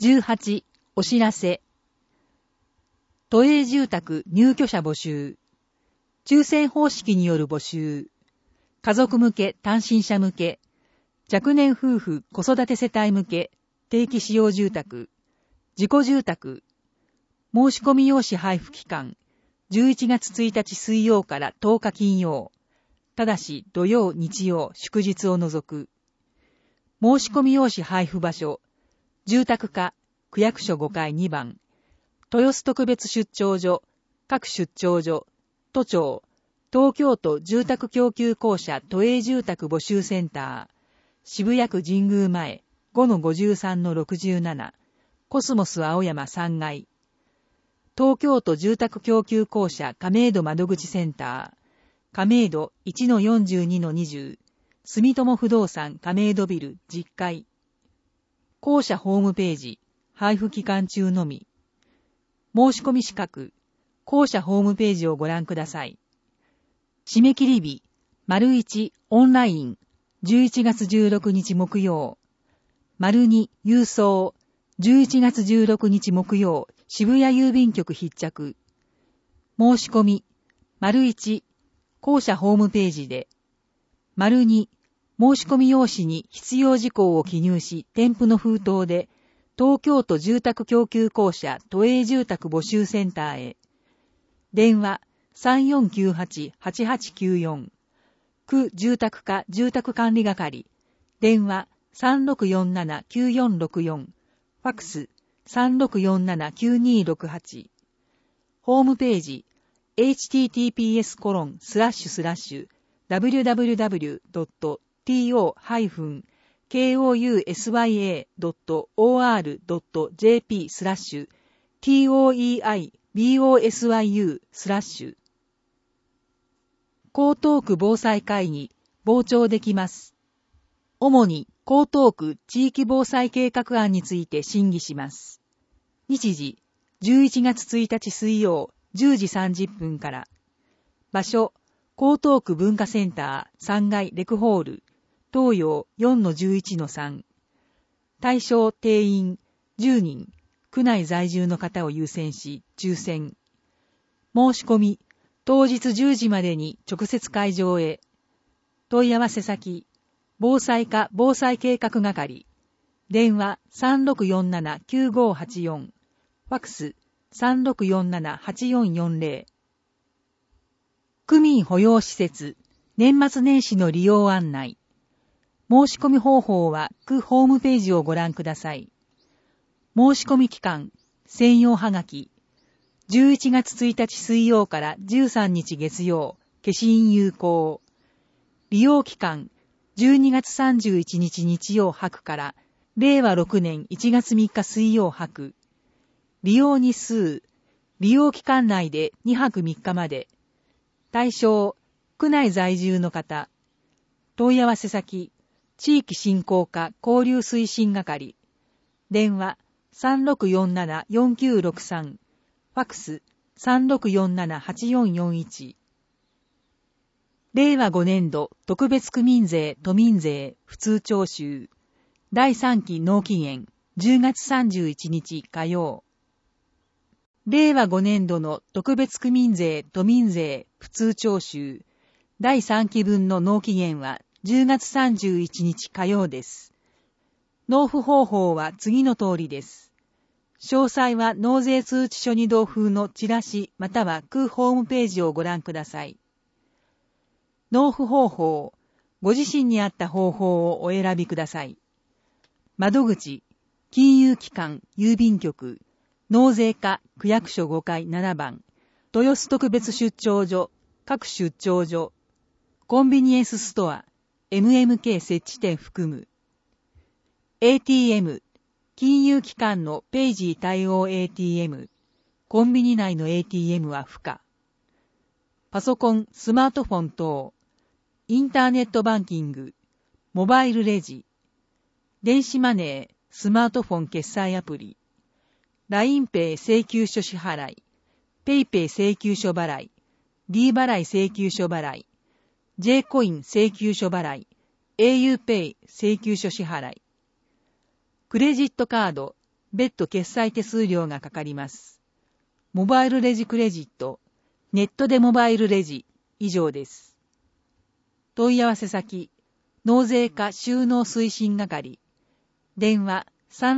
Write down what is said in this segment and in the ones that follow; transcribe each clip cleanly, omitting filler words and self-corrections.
18、お知らせ。都営住宅入居者募集。抽選方式による募集。家族向け、単身者向け。若年夫婦、子育て世帯向け。定期使用住宅。自己住宅。申し込み用紙配布期間。11月1日水曜から10日金曜。ただし土曜、日曜、祝日を除く。申し込み用紙配布場所。住宅課、区役所5階2番。豊洲特別出張所、各出張所、都庁、東京都住宅供給公社都営住宅募集センター、渋谷区神宮前、5-53-67、コスモス青山3階。東京都住宅供給公社亀戸窓口センター、亀戸 1-42-20、住友不動産亀戸ビル10階。公社ホームページ、配布期間中のみ。申し込み資格、公社ホームページをご覧ください。締め切り日、1オンライン、11月16日木曜。2郵送、11月16日木曜、渋谷郵便局必着。申し込み、1公社ホームページで。2申し込み用紙に必要事項を記入し、添付の封筒で、東京都住宅供給公社都営住宅募集センターへ。電話 3498-8894。区住宅課住宅管理係。電話 3647-9464。ファックス 3647-9268。ホームページ https://www.toyusyu.toeibosyu/ 江東区防災会議、傍聴できます。主に江東区地域防災計画案について審議します。日時、11月1日水曜、10時30分から。場所、江東区文化センター3階レクホール、東洋 4-11-3。対象定員10人、区内在住の方を優先し、抽選。申し込み、当日10時までに直接会場へ。問い合わせ先、防災課防災計画係。電話 3647-9584。ファックス 3647-8440。区民保養施設、年末年始の利用案内。申し込み方法は区ホームページをご覧ください。申し込み期間、専用はがき。11月1日水曜から13日月曜、消印有効。利用期間、12月31日日曜泊から、令和6年1月3日水曜泊。利用日数、利用期間内で2泊3日まで。対象、区内在住の方。問い合わせ先、地域振興課交流推進係。電話、3647-4963。ファックス、3647-8441。令和5年度特別区民税・都民税普通徴収。第3期納期限、10月31日火曜。令和5年度の特別区民税・都民税普通徴収。第3期分の納期限は10月31日火曜です。納付方法は次の通りです。詳細は納税通知書に同封のチラシまたは区ホームページをご覧ください。納付方法、ご自身に合った方法をお選びください。窓口、金融機関、郵便局、納税課、区役所5階7番、豊洲特別出張所、各出張所、コンビニエンスストア、MMK 設置店含む。ATM、金融機関のペイジー対応 ATM、コンビニ内の ATM は不可。パソコン、スマートフォン等、インターネットバンキング、モバイルレジ、電子マネー、スマートフォン決済アプリ、LINEPay 請求書支払い、PayPay 請求書払い、D 払い請求書払い、J コイン請求書払い、auPay 請求書支払い、クレジットカード、 別途決済手数料がかかります。モバイルレジクレジット、ネットでモバイルレジ、以上です。問い合わせ先、納税課収納推進係、電話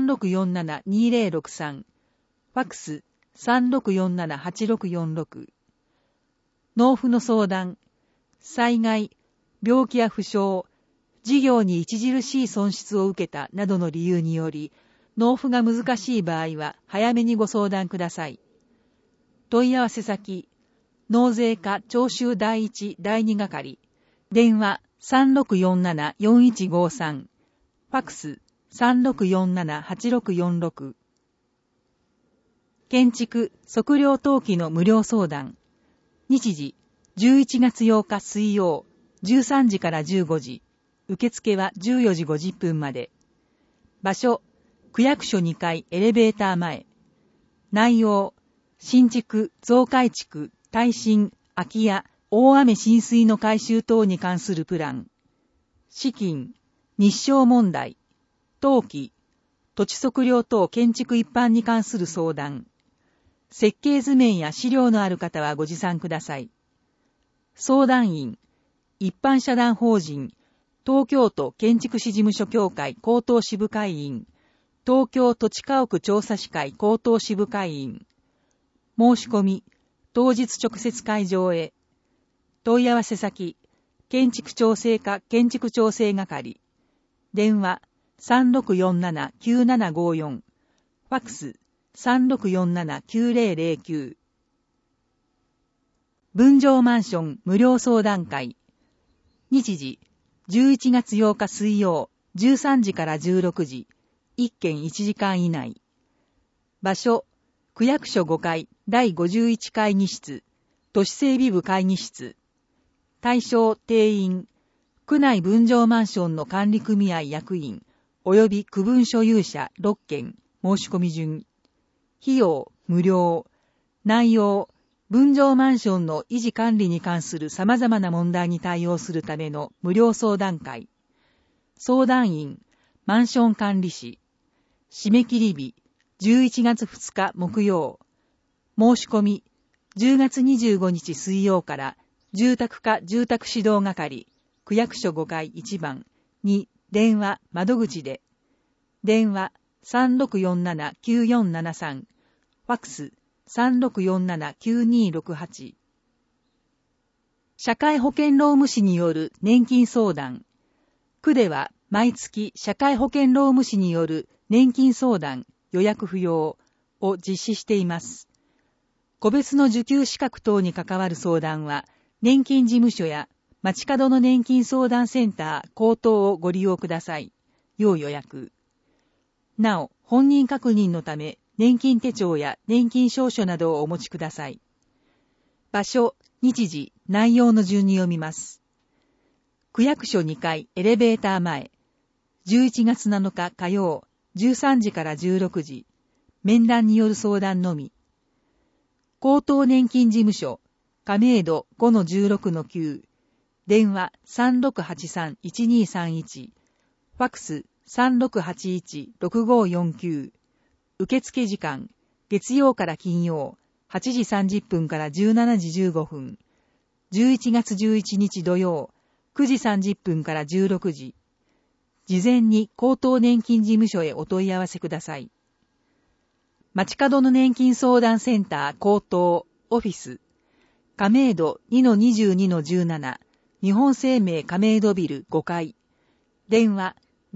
3647-2063、ファックス3647-8646。納付の相談、災害、病気や負傷、事業に著しい損失を受けたなどの理由により、納付が難しい場合は早めにご相談ください。問い合わせ先、納税課徴収第1、第2係、電話3647-4153、ファックス3647-8646。建築・測量登記の無料相談。日時、11月8日水曜、13時から15時。受付は14時50分まで。場所、区役所2階エレベーター前。内容、新築、増改築、耐震、空き家、大雨浸水の改修等に関するプラン。資金、日照問題、登記、土地測量等建築一般に関する相談。設計図面や資料のある方はご持参ください。相談員、一般社団法人、東京都建築士事務所協会高等支部会員、東京土地家屋調査士会高等支部会員。申し込み、当日直接会場へ。問い合わせ先、建築調整課建築調整係。電話3647-9754。ファックス3647-9009。分譲マンション無料相談会。日時、11月8日水曜、13時から16時。1件1時間以内。場所、区役所5階第51会議室、都市整備部会議室。対象定員、区内分譲マンションの管理組合役員、及び区分所有者6件、申し込み順。費用、無料。内容、分譲マンションの維持管理に関する様々な問題に対応するための無料相談会。相談員、マンション管理士。締め切り日、11月2日木曜。申し込み、10月25日水曜から、住宅課住宅指導係、区役所5階1番に電話窓口で。電話3647-9473。ファックス3647-9268。社会保険労務士による年金相談。区では毎月社会保険労務士による年金相談予約不要を実施しています。個別の受給資格等に関わる相談は、年金事務所や街角の年金相談センター口頭をご利用ください。要予約。なお、本人確認のため、年金手帳や年金証書などをお持ちください。場所、日時、内容の順に読みます。区役所2階エレベーター前、11月7日火曜、13時から16時、面談による相談のみ。高等年金事務所、亀戸 5-16-9、電話3683-1231、ファックス3681-6549。受付時間、月曜から金曜、8時30分から17時15分。11月11日土曜、9時30分から16時。事前に高等年金事務所へお問い合わせください。街角の年金相談センター高等オフィス、亀戸 2-22-17、日本生命亀戸ビル5階。電話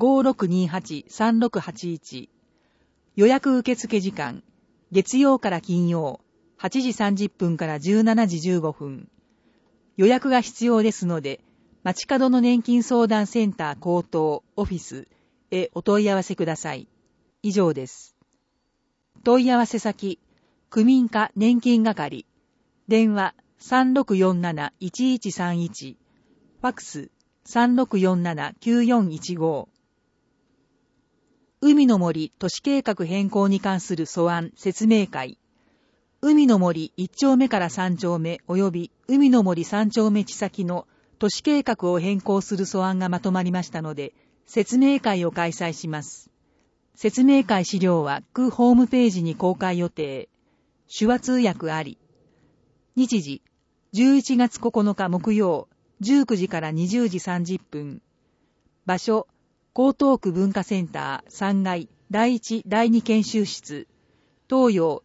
5628-3681。予約受付時間、月曜から金曜、8時30分から17時15分。予約が必要ですので、街角の年金相談センター高等オフィスへお問い合わせください。以上です。問い合わせ先、区民課年金係。電話3647-1131。ファックス3647-9415。海の森都市計画変更に関する素案説明会。海の森1丁目から3丁目及び海の森3丁目地先の都市計画を変更する素案がまとまりましたので、説明会を開催します。 説明会資料は区ホームページに公開予定。手話通訳あり。日時、11月9日木曜、19時から20時30分。場所、江東区文化センター3階第1第2研修室。東洋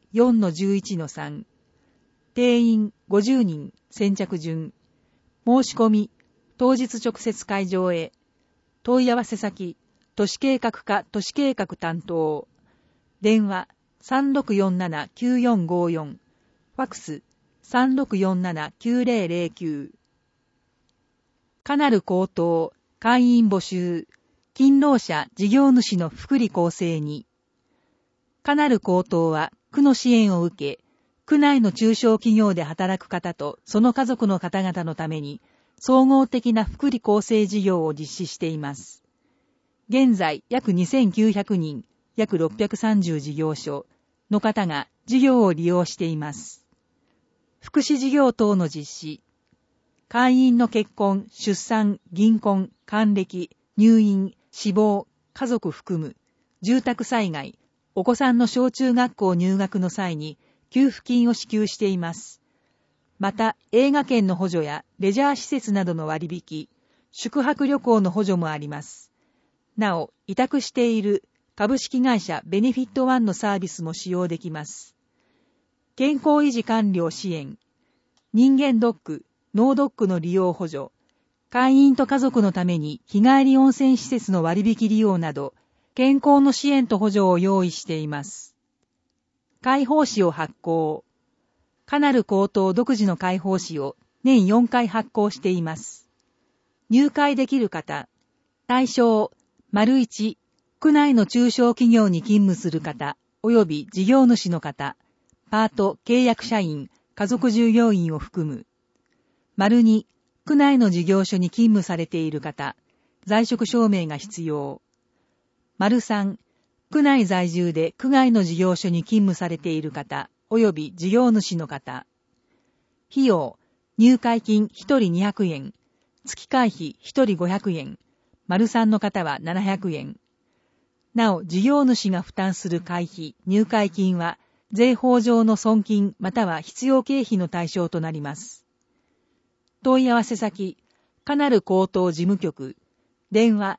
4-11-3。定員50人、先着順。申し込み、当日直接会場へ。問い合わせ先、都市計画課都市計画担当。電話、3647-9454。ファクス、3647-9009。カナル高等、会員募集。勤労者事業主の福利厚生に。カナル高等は区の支援を受け、区内の中小企業で働く方とその家族の方々のために、総合的な福利厚生事業を実施しています。現在、約2900人、約630事業所の方が事業を利用しています。福祉事業等の実施。会員の結婚、出産、銀婚、還暦、入院、死亡、家族含む、住宅災害、お子さんの小中学校入学の際に給付金を支給しています。また、映画券の補助やレジャー施設などの割引、宿泊旅行の補助もあります。なお、委託している株式会社ベネフィットワンのサービスも使用できます。健康維持管理を支援、人間ドック、脳ドックの利用補助、会員と家族のために日帰り温泉施設の割引利用など、健康の支援と補助を用意しています。会報誌を発行。カナル高等独自の会報誌を年4回発行しています。入会できる方、対象、1、区内の中小企業に勤務する方、及び事業主の方、パート、契約社員、家族従業員を含む。2、区内の事業所に勤務されている方、在職証明が必要。3、区内在住で区外の事業所に勤務されている方、及び事業主の方。費用、入会金1人200円、月会費1人500円、3の方は700円。なお、事業主が負担する会費、入会金は、税法上の損金または必要経費の対象となります。問い合わせ先、カナル高等事務局、電話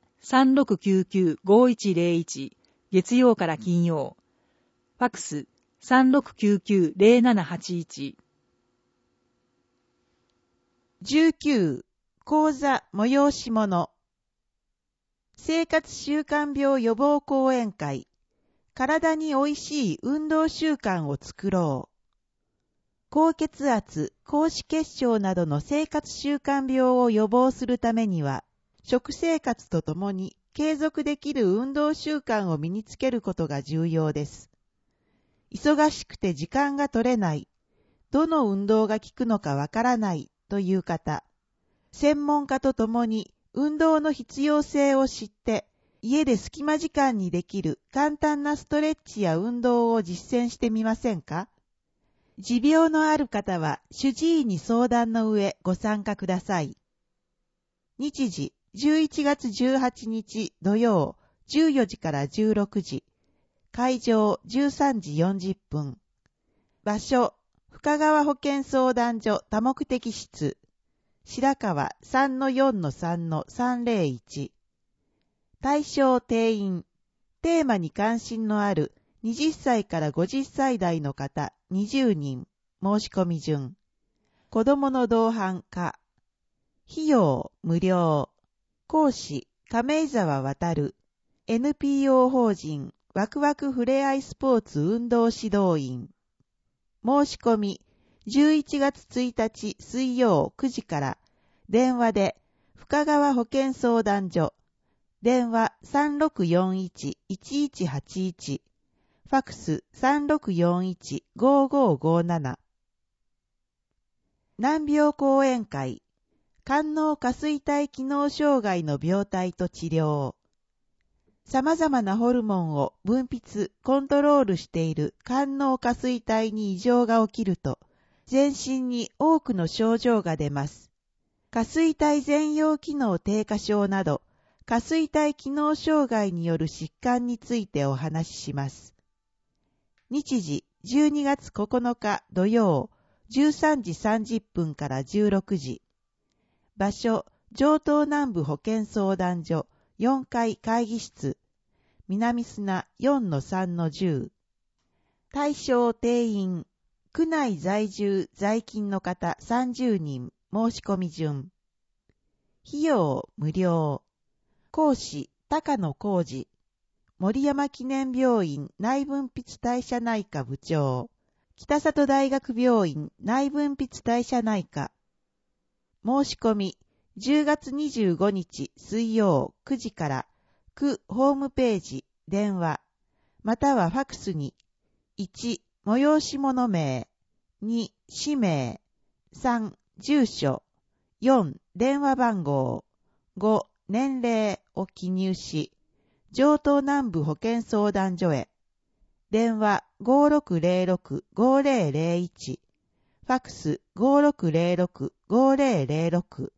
3699-5101、月曜から金曜。ファクス 3699-0781。 19、講座催し物。生活習慣病予防講演会。体においしい運動習慣を作ろう。高血圧、高脂血症などの生活習慣病を予防するためには、食生活とともに継続できる運動習慣を身につけることが重要です。忙しくて時間が取れない、どの運動が効くのかわからないという方、専門家とともに運動の必要性を知って、家で隙間時間にできる簡単なストレッチや運動を実践してみませんか？持病のある方は主治医に相談の上ご参加ください。日時11月18日土曜14時から16時。会場13時40分。場所深川保健相談所多目的室。白川 3-4-3-301。対象定員。テーマに関心のある20歳から50歳代の方20人。申し込み順。子供の同伴可。費用無料。講師亀井沢渡。NPO 法人ワクワクふれあいスポーツ運動指導員。申し込み11月1日水曜9時から電話で深川保健相談所。電話 3641-1181。ファクス 3641-5557。難病講演会。肝脳下垂体機能障害の病態と治療。様々なホルモンを分泌、コントロールしている肝脳下垂体に異常が起きると、全身に多くの症状が出ます。下垂体全葉機能低下症など、 下垂体機能障害による疾患についてお話しします。日時12月9日土曜13時30分から16時。場所、上東南部保健相談所4階会議室。南砂 4-3-10。対象定員。区内在住在勤の方30人申し込み順。費用無料。講師高野浩二。森山記念病院内分泌代謝内科部長。北里大学病院内分泌代謝内科。申し込み10月25日水曜9時から区ホームページ電話またはファクスに1催し物名2氏名3住所4電話番号5年齢を記入し上東南部保健相談所へ電話 5606-5001 ファクス 5606-5006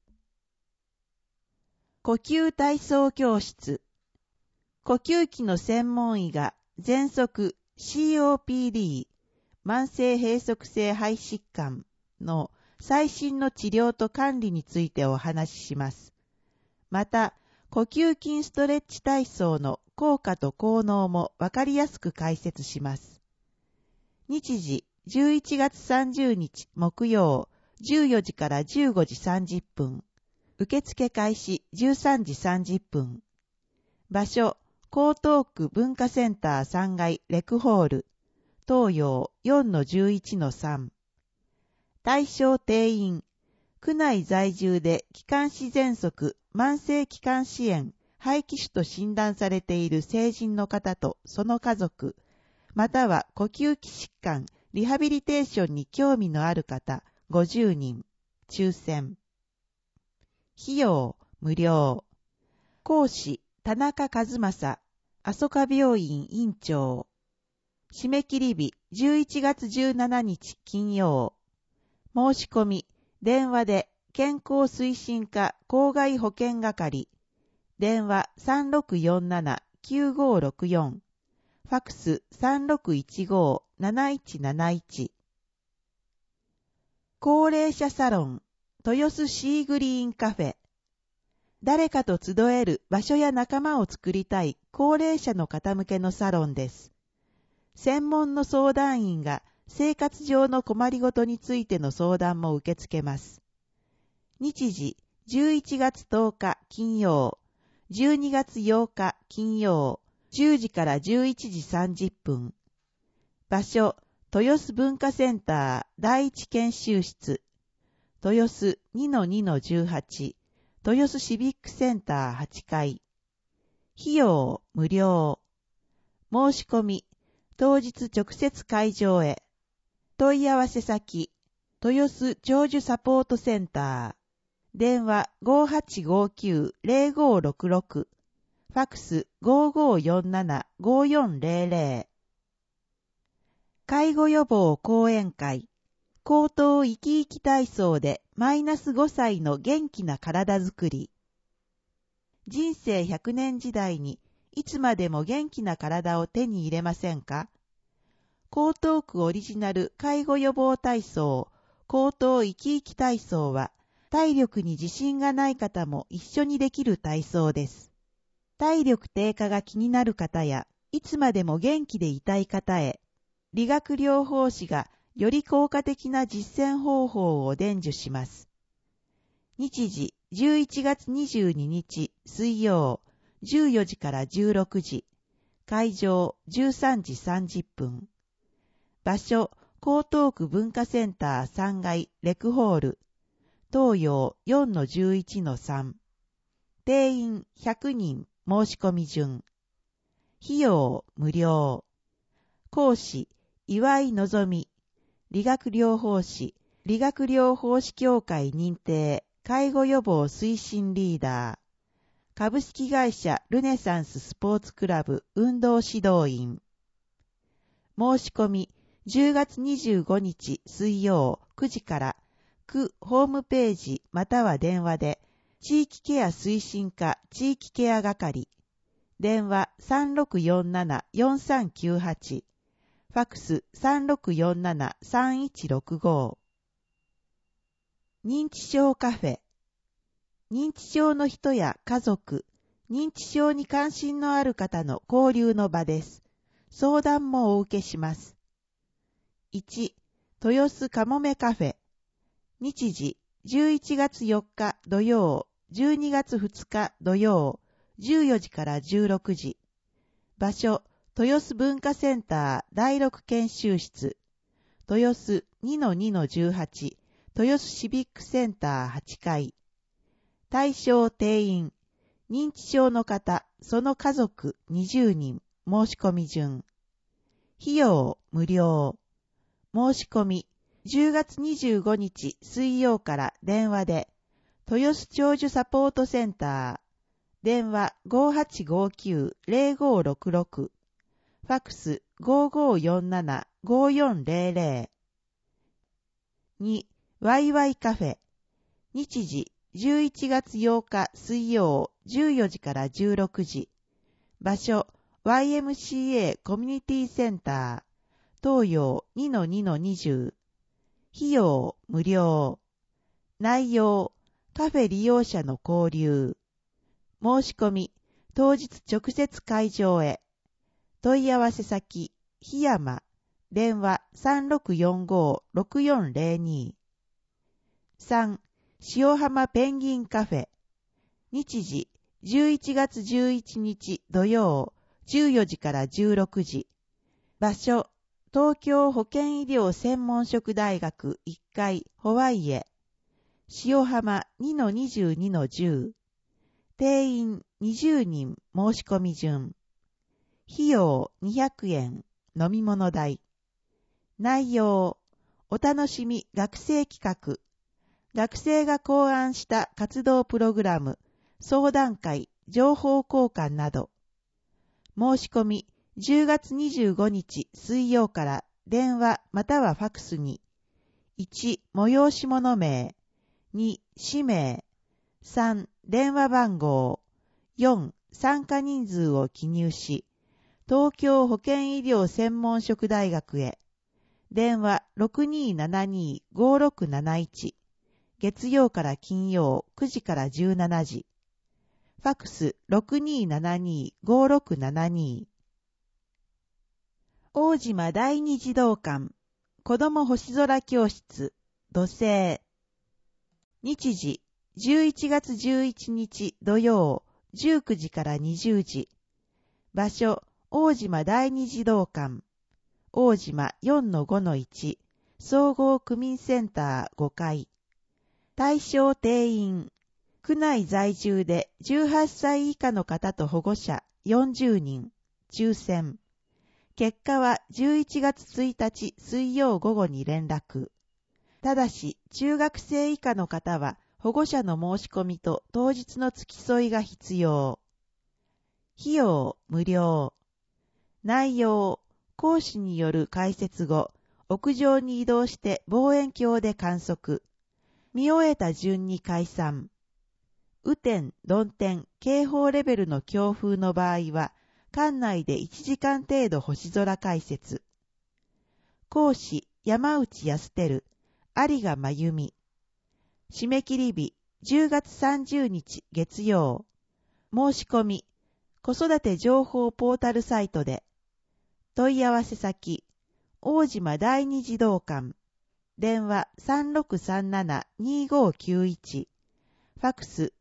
呼吸体操教室呼吸器の専門医が喘息 COPD 慢性閉塞性肺疾患の最新の治療と管理についてお話しします。また、呼吸筋ストレッチ体操の効果と効能もわかりやすく解説します。日時11月30日木曜14時から15時30分。受付開始13時30分。場所、江東区文化センター3階レクホール。東洋 4-11-3。対象定員。区内在住で気管支喘息、慢性気管支炎、肺気腫と診断されている成人の方とその家族、または呼吸器疾患、リハビリテーションに興味のある方50人、抽選。費用無料。講師田中和正、あそか病院院長。締め切り日11月17日金曜。申し込み電話で健康推進課公害保険係電話 3647-9564 ファクス 3615-7171 高齢者サロン豊洲シーグリーンカフェ誰かと集える場所や仲間を作りたい高齢者の方向けのサロンです。専門の相談員が生活上の困りごとについての相談も受け付けます。日時11月10日金曜、12月8日金曜、10時から11時30分。場所、豊洲文化センター第一研修室、豊洲 2-2-18、豊洲シビックセンター8階。費用無料。申し込み、当日直接会場へ。問い合わせ先、豊洲長寿サポートセンター。電話 5859-0566。ファクス 5547-5400。介護予防講演会。口頭生き生き体操でマイナス5歳の元気な体づくり。人生100年時代にいつまでも元気な体を手に入れませんか？江東区オリジナル介護予防体操、口頭生き生き体操は、体力に自信がない方も一緒にできる体操です。体力低下が気になる方や、いつまでも元気でいたい方へ、理学療法士がより効果的な実践方法を伝授します。日時11月22日水曜14時から16時、会場13時30分。場所、江東区文化センター3階レクホール、東洋 4-11-3。定員100人申し込み順。費用無料。講師、岩井のぞみ。理学療法士、理学療法士協会認定、介護予防推進リーダー。株式会社ルネサンススポーツクラブ運動指導員。申し込み、10月25日水曜9時から区ホームページまたは電話で地域ケア推進課地域ケア係。電話3647-4398。ファクス3647-3165。認知症カフェ。認知症の人や家族、認知症に関心のある方の交流の場です。相談もお受けします。1、豊洲かもめカフェ。日時、11月4日土曜、12月2日土曜、14時から16時。場所、豊洲文化センター第6研修室。豊洲 2-2-18、豊洲シビックセンター8階。対象定員、認知症の方、その家族20人、申し込み順。費用無料。申し込み、10月25日水曜から電話で、豊洲長寿サポートセンター、電話 5859-0566、ファクス 5547-5400。2、ワイワイカフェ。日時、11月8日水曜14時から16時。場所、YMCA コミュニティセンター、東洋 2-2-20。費用無料。内容、カフェ利用者の交流。申し込み、当日直接会場へ。問い合わせ先、檜山、電話3645-6402。3、塩浜ペンギンカフェ。日時、11月11日土曜、14時から16時。場所、東京保健医療専門職大学1階ホワイエ。塩浜 2-22-10。定員20人申し込み順。費用200円、飲み物代。内容、お楽しみ学生企画。学生が考案した活動プログラム、相談会、情報交換など。申し込み、10月25日水曜から電話またはファクスに、1、催し物名、2、氏名、3、電話番号、4、参加人数を記入し、東京保健医療専門職大学へ、電話 6272-5671、月曜から金曜9時から17時、ファクス 6272-5672。大島第二児童館、子ども星空教室、土星。日時、11月11日土曜、19時から20時。場所、大島第二児童館。大島 4-5-1、総合区民センター5階。対象定員。区内在住で18歳以下の方と保護者40人、抽選。結果は11月1日水曜午後に連絡。ただし、中学生以下の方は保護者の申し込みと当日の付き添いが必要。費用無料。内容、講師による解説後、屋上に移動して望遠鏡で観測。見終えた順に解散。雨天、曇天、警報レベルの強風の場合は、館内で1時間程度星空解説。講師、山内康輝、有賀真由美。締め切り日、10月30日月曜。申し込み、子育て情報ポータルサイトで。問い合わせ先、大島第二児童館。電話3637-2591。ファクス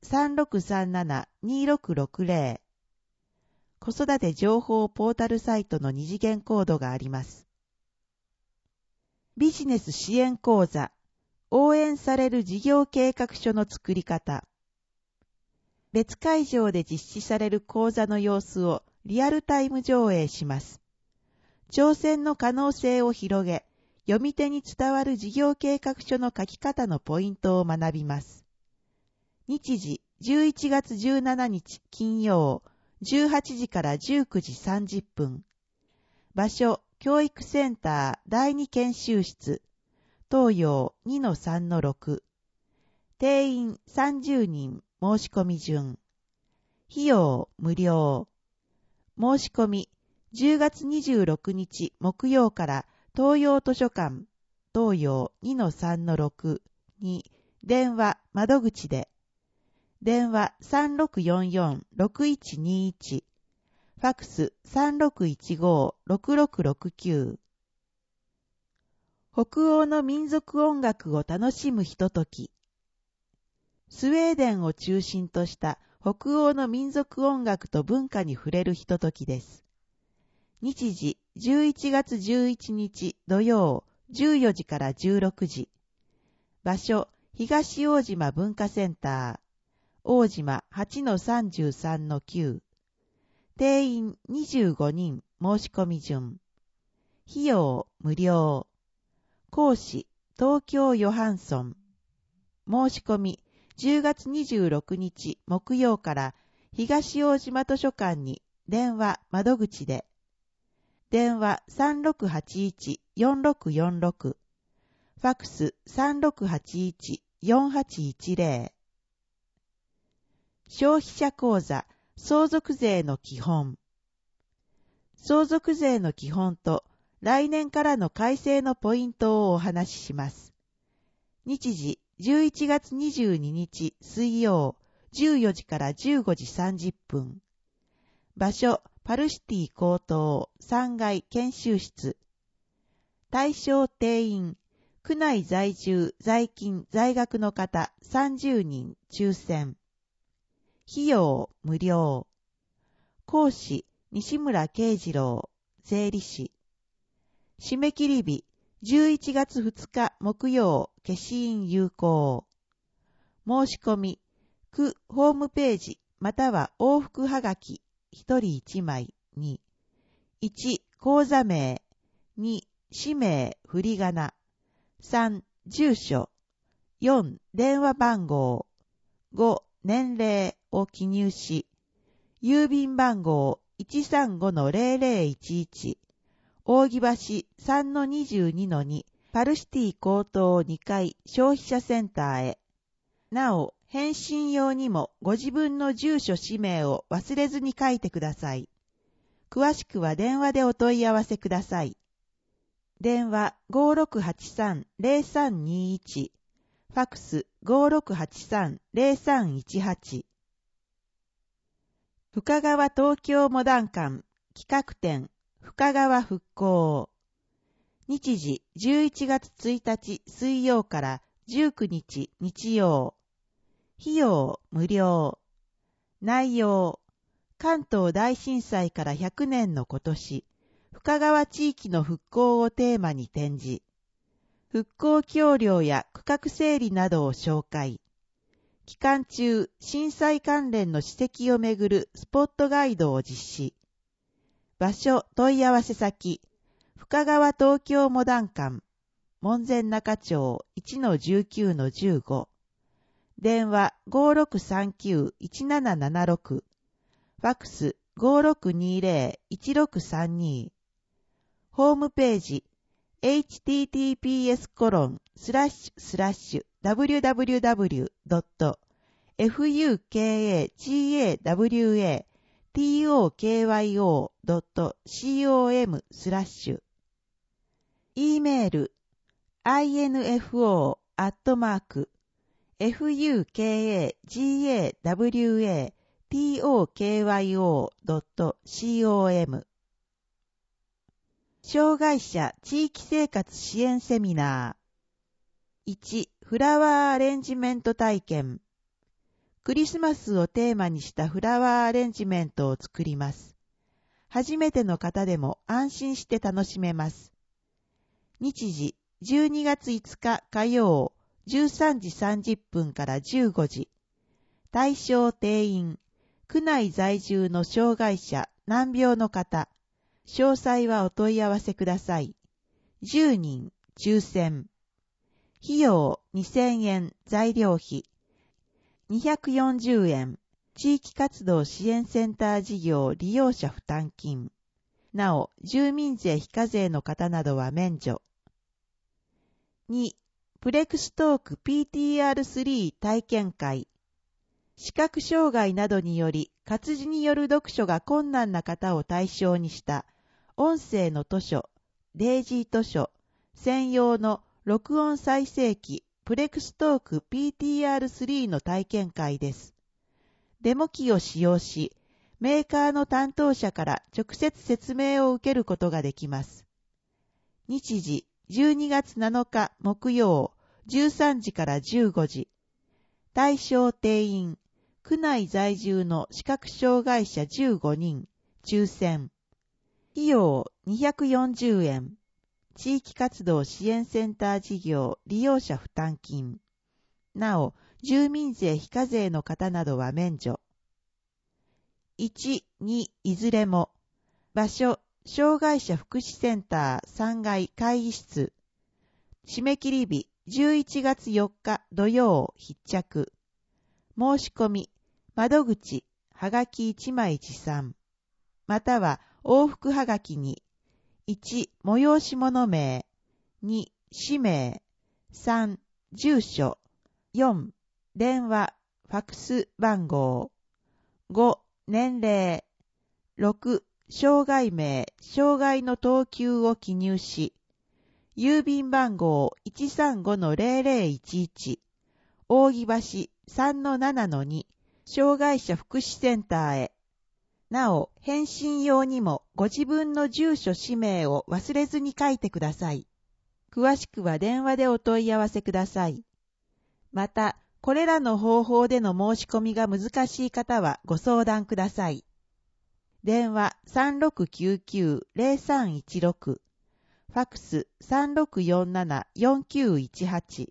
3637-2660。子育て情報ポータルサイトの二次元コードがあります。ビジネス支援講座。応援される事業計画書の作り方。別会場で実施される講座の様子をリアルタイム上映します。挑戦の可能性を広げ、読み手に伝わる事業計画書の書き方のポイントを学びます。日時11月17日金曜18時から19時30分。場所、教育センター第2研修室。東洋 2-3-6。 定員30人申し込み順。費用無料。申し込み10月26日木曜から東洋図書館東洋 2-3-6 に電話窓口で。電話 3644-6121。ファクス 3615-6669。北欧の民族音楽を楽しむひととき。スウェーデンを中心とした北欧の民族音楽と文化に触れるひとときです。日時11月11日土曜14時から16時。場所東大島文化センター。大島 8-33-9。定員25人申し込み順。費用無料。講師東京ヨハンソン。申し込み10月26日木曜から東大島図書館に電話窓口で。電話 3681-4646。ファクス 3681-4810。消費者講座相続税の基本。相続税の基本と来年からの改正のポイントをお話しします。日時11月22日水曜14時から15時30分。場所パルシティ高等3階研修室。対象定員区内在住在勤在学の方30人抽選。費用無料。講師西村慶次郎税理士。締め切り日11月2日木曜消印有効。申し込み区ホームページまたは往復はがき1人1枚に1口座名2氏名振り仮名3住所4電話番号5年齢を記入し、郵便番号 135-0011 扇橋 3-22-2 パルシティ高等2階消費者センターへ。なお、返信用にもご自分の住所氏名を忘れずに書いてください。詳しくは電話でお問い合わせください。電話 5683-0321 ファクス 5683-0318。深川東京モダン館企画展深川復興。日時11月1日水曜から19日日曜。費用無料。内容関東大震災から100年の今年、深川地域の復興をテーマに展示。復興橋梁や区画整理などを紹介。期間中、震災関連の史跡をめぐるスポットガイドを実施。場所問い合わせ先、深川東京モダン館、門前仲町 1-19-15。電話 5639-1776。ファクス 5620-1632。ホームページ https://www.fukagawatokyo.com/。e メール info@fukagawatokyo.com。障害者地域生活支援セミナー。1、フラワーアレンジメント体験。クリスマスをテーマにしたフラワーアレンジメントを作ります。初めての方でも安心して楽しめます。日時、12月5日火曜、13時30分から15時。対象定員、区内在住の障害者、難病の方。詳細はお問い合わせください。10人、抽選。費用2000円、材料費。240円、地域活動支援センター事業利用者負担金。なお、住民税非課税の方などは免除。2、 プレクストーク PTR3 体験会。視覚障害などにより活字による読書が困難な方を対象にした音声の図書、デイジー図書専用の録音再生機プレクストーク PTR3 の体験会です。デモ機を使用し、メーカーの担当者から直接説明を受けることができます。日時12月7日木曜13時から15時。対象定員区内在住の視覚障害者15人、抽選。費用240円。地域活動支援センター事業利用者負担金。なお、住民税非課税の方などは免除。1、2いずれも。場所、障害者福祉センター3階会議室。締め切り日11月4日土曜必着。申し込み。窓口、はがき1枚持参。または往復はがきに、1、催し物名、2、氏名、3、住所、4、電話、ファクス番号、5、年齢、6、障害名、障害の等級を記入し、郵便番号 135-0011、扇橋 3-7-2、障害者福祉センターへ。なお、返信用にもご自分の住所氏名を忘れずに書いてください。詳しくは電話でお問い合わせください。また、これらの方法での申し込みが難しい方はご相談ください。電話 3699-0316、ファクス 3647-4918。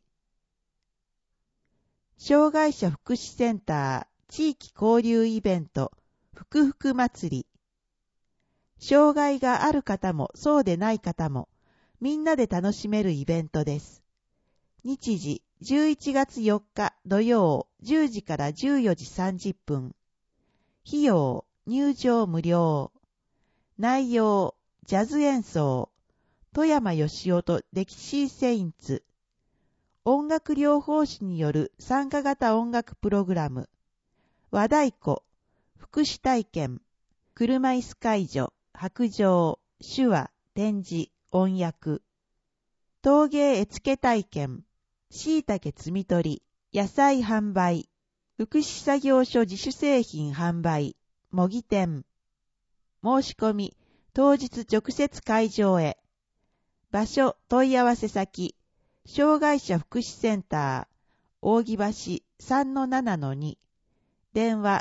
障害者福祉センター地域交流イベント、ふくふく祭り。障害がある方もそうでない方も、みんなで楽しめるイベントです。日時、11月4日土曜10時から14時30分。費用、入場無料。内容、ジャズ演奏。富山義夫とデキシーセインツ。音楽療法士による参加型音楽プログラム。和太鼓、福祉体験、車椅子介助、白杖、手話、展示、音訳。陶芸絵付け体験、椎茸摘み取り、野菜販売、福祉作業所自主製品販売、模擬店。申し込み、当日直接会場へ。場所、問い合わせ先、障害者福祉センター、扇橋 3-7-2。電話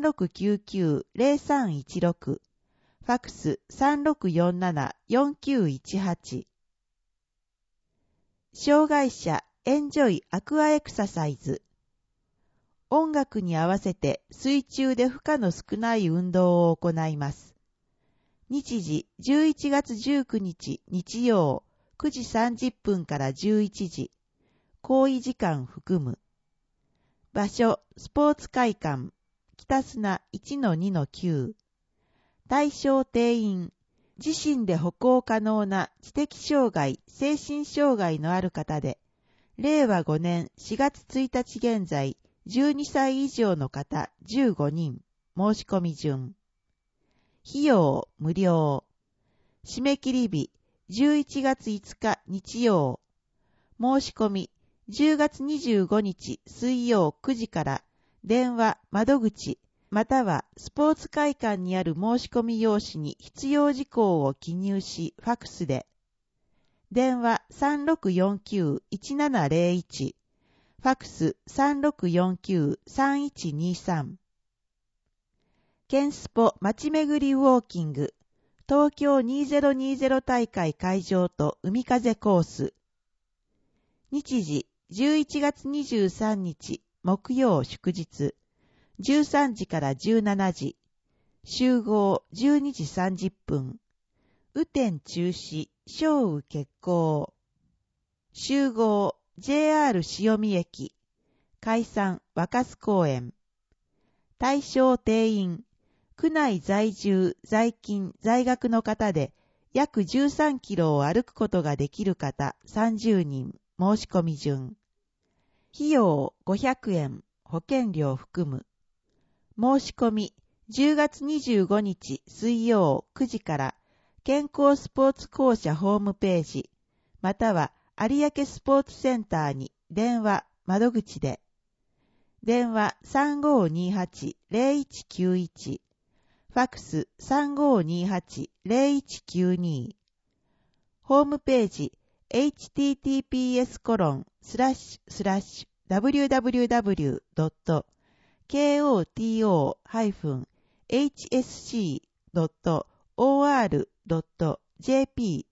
3699-0316、ファクス 3647-4918。障害者エンジョイアクアエクササイズ。音楽に合わせて水中で負荷の少ない運動を行います。日時11月19日日曜9時30分から11時。行為時間含む。場所、スポーツ会館、北砂 1-2-9。対象定員、自身で歩行可能な知的障害、精神障害のある方で、令和5年4月1日現在、12歳以上の方15人、申し込み順。費用、無料。締め切り日、11月5日日曜。申し込み、10月25日水曜9時から電話、窓口、またはスポーツ会館にある申し込み用紙に必要事項を記入し、ファクスで。電話 3649-1701、ファクス 3649-3123。ケンスポ街巡りウォーキング、東京2020大会会場と海風コース。日時、11月23日、木曜祝日、13時から17時、集合12時30分、雨天中止、小雨決行、集合 JR 塩見駅、解散若洲公園、対象定員、区内在住、在勤、在学の方で約13キロを歩くことができる方30人、 申し込み順。費用500円、保険料含む。申し込み10月25日水曜9時から健康スポーツ公社ホームページ、または有明スポーツセンターに電話、窓口で。電話 3528-0191、ファクス 3528-0192。ホームページ https://www.koto-hsc.or.jp/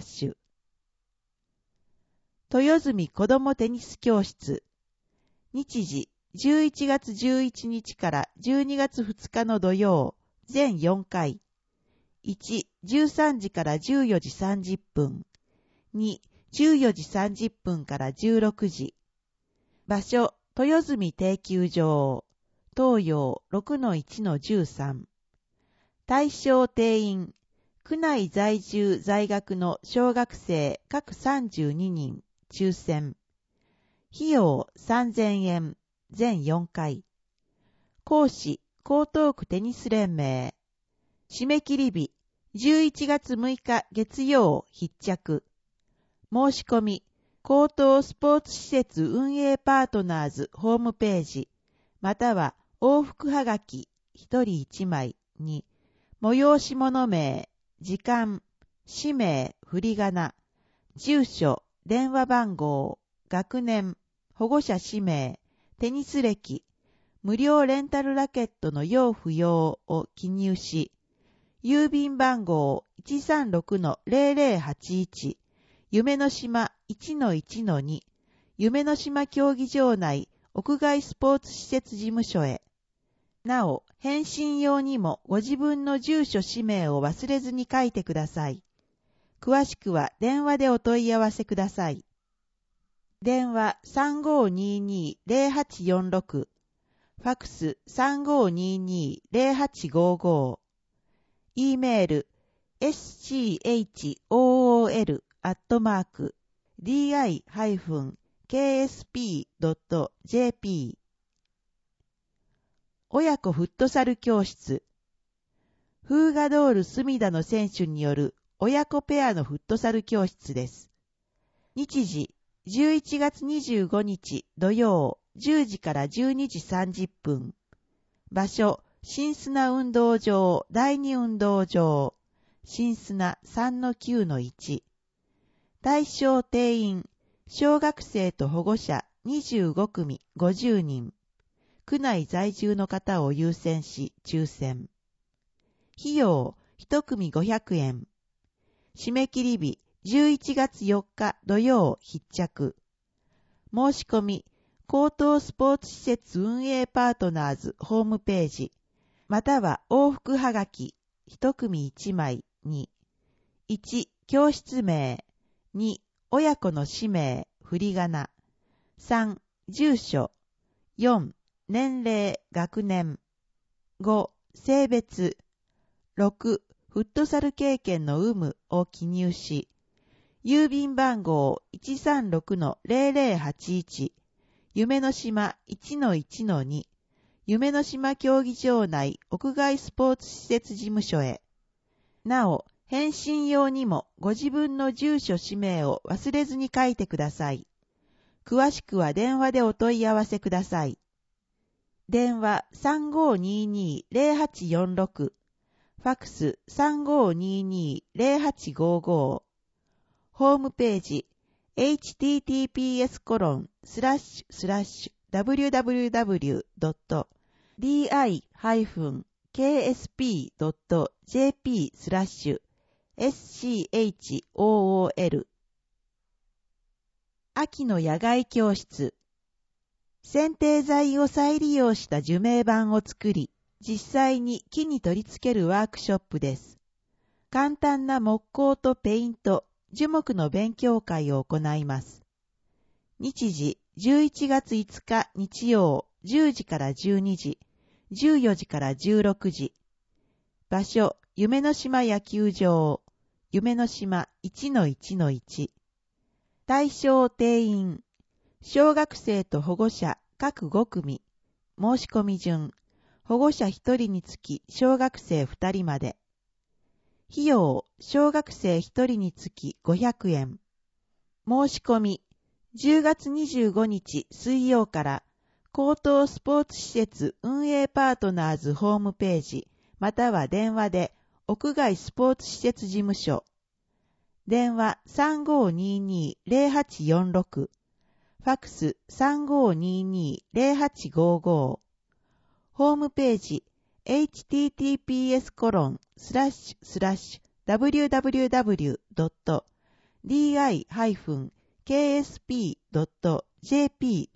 豊住子どもテニス教室。日時11月11日から12月2日の土曜、全4回。1、13時から14時30分。2、14時30分から16時。場所、豊住定休場。東洋 6-1-13。対象定員、区内在住在学の小学生各32人、抽選。費用3000円、全4回。講師、江東区テニス連盟。締め切り日、11月6日月曜必着。申し込み、江東スポーツ施設運営パートナーズホームページ、または往復はがき1人1枚に、催し物名、時間、氏名、振り仮名、住所、電話番号、学年、保護者氏名、テニス歴、無料レンタルラケットの用不要を記入し、郵便番号 136-0081、夢の島 1-1-2、夢の島競技場内屋外スポーツ施設事務所へ。なお、返信用にもご自分の住所氏名を忘れずに書いてください。詳しくは電話でお問い合わせください。電話 3522-0846、ファクス 3522-0855、E メール schol@di-ksp.jp。 親子フットサル教室。フーガドール隅田の選手による親子ペアのフットサル教室です。日時11月25日土曜10時から12時30分。場所、新砂運動場第2運動場。新砂 3-9-1。対象定員、小学生と保護者25組50人。区内在住の方を優先し抽選。費用1組500円。締め切り日11月4日土曜必着。申し込み、江東スポーツ施設運営パートナーズホームページ、または往復はがき1組1枚に、1、教室名、2、親子の氏名、振り仮名、3、住所、4、年齢、学年、5、性別、6、フットサル経験の有無を記入し、郵便番号 136-0081、夢の島 1-1-2、夢の島競技場内屋外スポーツ施設事務所へ。なお、返信用にもご自分の住所氏名を忘れずに書いてください。詳しくは電話でお問い合わせください。電話 3522-0846、ファクス 3522-0855、ホームページ https://www.ksp.jp/schol。 秋の野外教室。剪定材を再利用した樹名板を作り、実際に木に取り付けるワークショップです。簡単な木工とペイント、樹木の勉強会を行います。日時11月5日日曜10時から12時、14時から16時。場所、夢の島野球場、夢の島 1-1-1。 対象定員、小学生と保護者各5組、申し込み順、保護者1人につき小学生2人まで。費用、小学生1人につき500円。申し込み、10月25日水曜から高等スポーツ施設運営パートナーズホームページまたは電話で屋外スポーツ施設事務所電話 3522-0846 ファクス 3522-0855 ホームページ https://www.di-ksp.jp/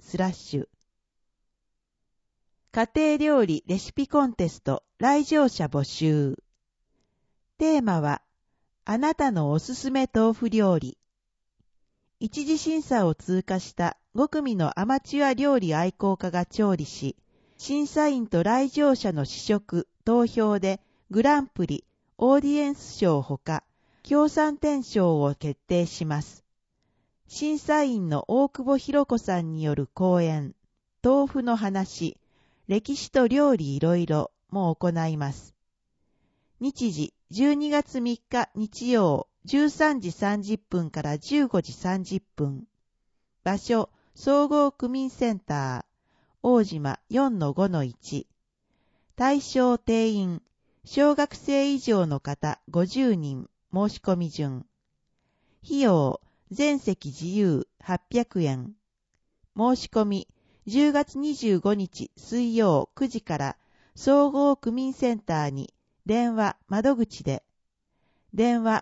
家庭料理レシピコンテスト来場者募集。テーマは、あなたのおすすめ豆腐料理。一次審査を通過した5組のアマチュア料理愛好家が調理し、審査員と来場者の試食、投票でグランプリ、オーディエンス賞ほか、協賛点賞を決定します。審査員の大久保博子さんによる講演、豆腐の話、歴史と料理いろいろも行います。日時12月3日日曜13時30分から15時30分。場所、総合区民センター、大島 4-5-1。対象定員、小学生以上の方50人、申し込み順。費用、全席自由800円。申し込み、10月25日水曜9時から総合区民センターに電話窓口で電話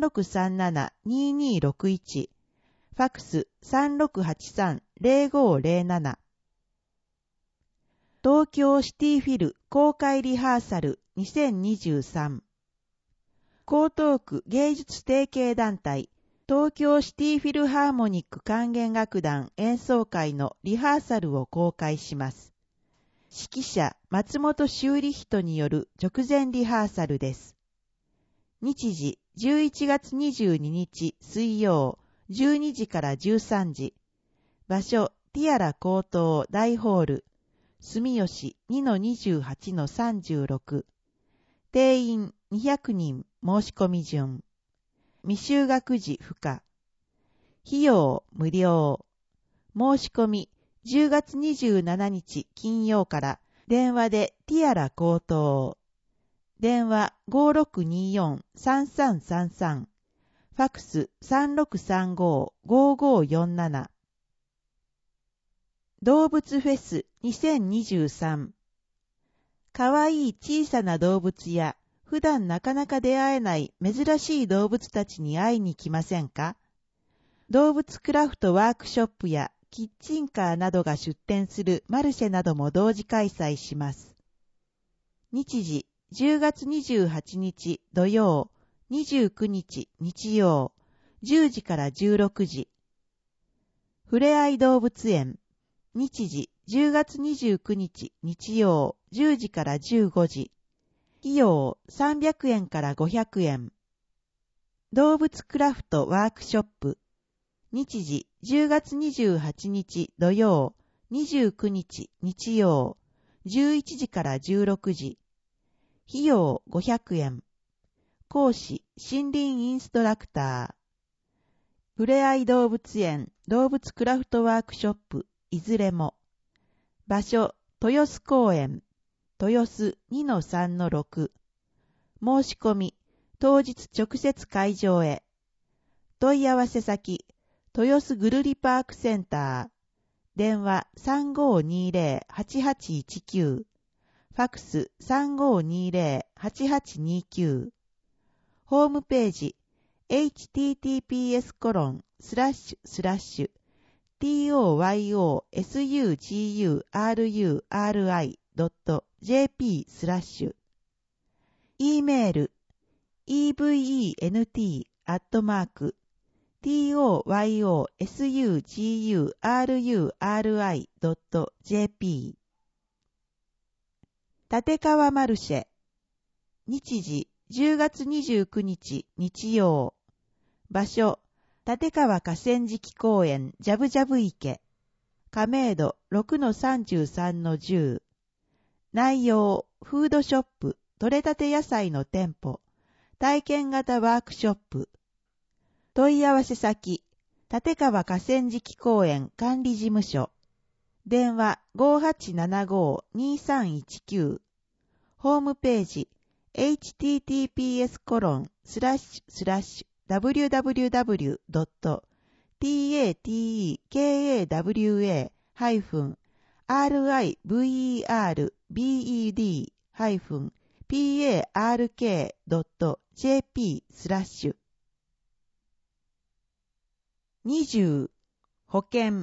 3637-2261 ファクス 3683-0507 東京シティフィル公開リハーサル2023江東区芸術提携団体東京シティフィルハーモニック管弦楽団演奏会のリハーサルを公開します。指揮者松本修理人による直前リハーサルです。日時11月22日水曜12時から13時。場所ティアラ高等大ホール住吉 2-28-36。定員200人申し込み順。未就学児不可。費用無料。申し込み10月27日金曜から電話でティアラ高等。電話 5624-3333。ファクス 3635-5547。動物フェス2023。かわいい小さな動物や普段なかなか出会えない珍しい動物たちに会いに来ませんか？動物クラフトワークショップやキッチンカーなどが出店するマルシェなども同時開催します。日時10月28日土曜、29日日曜、10時から16時。ふれあい動物園。日時10月29日日曜、10時から15時。費用300円から500円。動物クラフトワークショップ。日時10月28日土曜、29日日曜、11時から16時。費用500円。講師、森林インストラクター。ふれあい動物園、動物クラフトワークショップ、いずれも。場所、豊洲公園。豊洲 2-3-6。申し込み、当日直接会場へ。問い合わせ先、豊洲ぐるりパークセンター。電話 3520-8819。ファクス 3520-8829。ホームページ、https://toyosuguri.jp/ E メール event@toyosuguri.jp 立川マルシェ。日時10月29日日曜。場所立川河川敷公園ジャブジャブ池、亀戸 6-33-10。内容、フードショップ、取れたて野菜の店舗、体験型ワークショップ。問い合わせ先、立川河川敷公園管理事務所。電話 5875-2319。ホームページ、https://www.takawa-river-park.jp/。20. 保険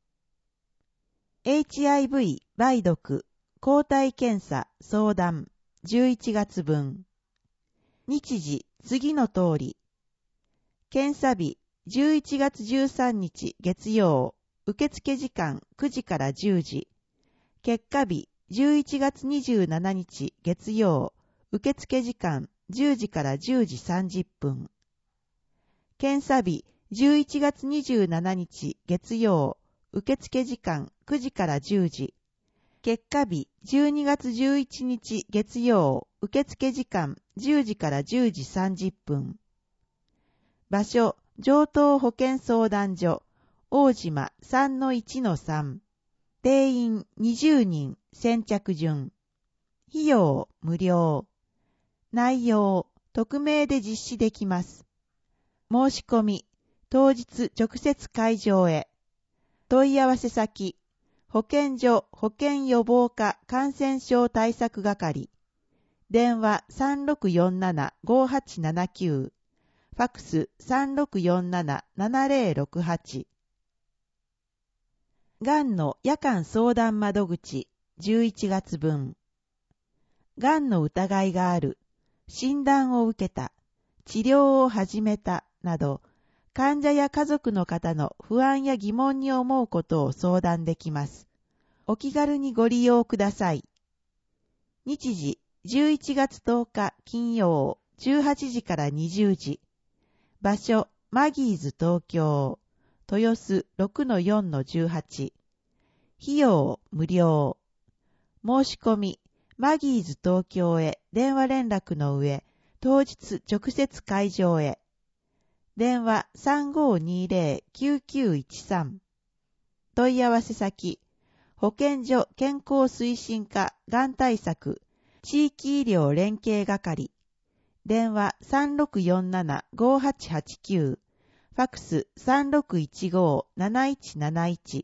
HIV 梅毒抗体検査相談11月分。日時次の通り。検査日11月13日月曜、受付時間9時から10時。結果日11月27日月曜、受付時間10時から10時30分。検査日11月27日月曜、受付時間9時から10時。結果日12月11日月曜、受付時間10時から10時30分。場所、上東保健相談所、大島 3-1-3。定員20人、先着順。費用無料。内容、匿名で実施できます。申し込み、当日直接会場へ。問い合わせ先、保健所保健予防課感染症対策係。電話 3647-5879。ファックス 3647-7068。がんの夜間相談窓口11月分。がんの疑いがある、診断を受けた、治療を始めたなど、患者や家族の方の不安や疑問に思うことを相談できます。お気軽にご利用ください。日時11月10日金曜18時から20時。場所マギーズ東京豊洲 6-4-18。費用無料。申し込みマギーズ東京へ電話連絡の上、当日直接会場へ。電話 3520-9913。問い合わせ先、保健所健康推進課がん対策地域医療連携係。電話 3647-5889。ファックス 3615-7171。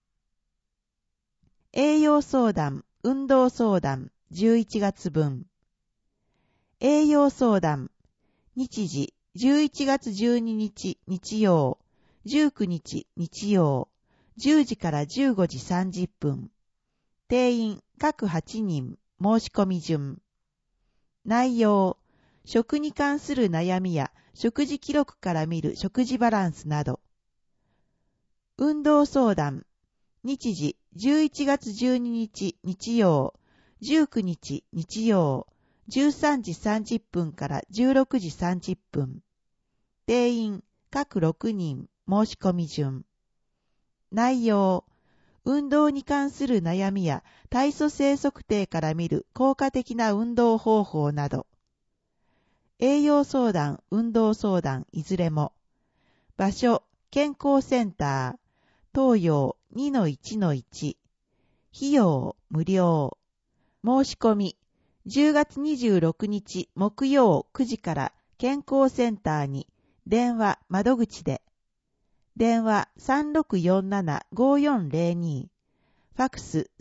栄養相談、運動相談11月分。栄養相談、日時11月12日日曜、19日日曜、10時から15時30分。定員各8人、申し込み順。内容、食に関する悩みや食事記録から見る食事バランスなど。運動相談、日時11月12日日曜、19日日曜、13時30分から16時30分。定員各6人、申し込み順。内容、運動に関する悩みや体組成測定から見る効果的な運動方法など。栄養相談、運動相談いずれも。場所、健康センター、東洋 2-1-1。費用無料。申し込み、10月26日木曜9時から健康センターに電話窓口で。電話 3647-5402。ファックス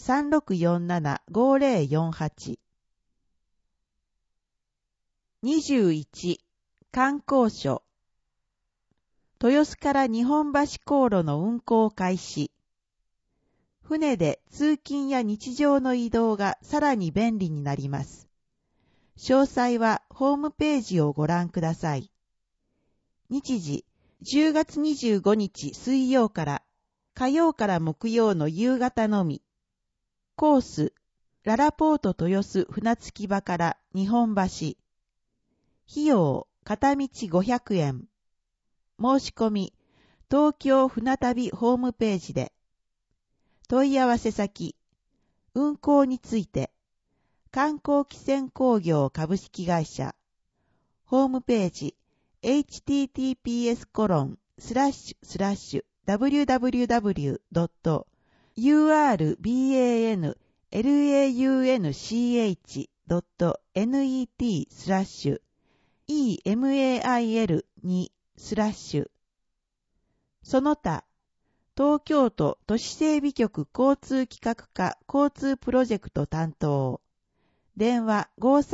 3647-5048。21. 観光所。豊洲から日本橋航路の運航開始。船で通勤や日常の移動がさらに便利になります。詳細はホームページをご覧ください。日時、10月25日水曜から火曜から木曜の夕方のみ。コース、ララポート豊洲船着き場から日本橋。費用、片道500円。申し込み、 東京船旅ホームページで。問い合わせ先、運航について、観光汽船工業株式会社、ホームページ、www.urbanlaunch.email2/その他、東京都都市整備局交通企画課交通プロジェクト担当。電話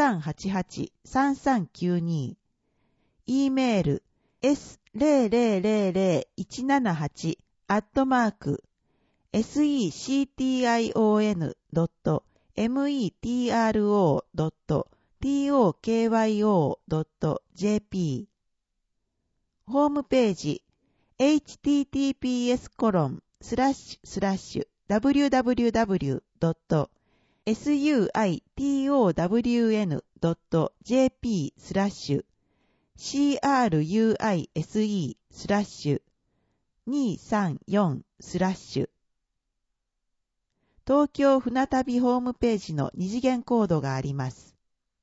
5388-3392。e メール section@section.metro.tokyo.jp ホームページwww.suitown.jp/witwen/234/ 東京船旅ホームページの二次元コードがあります。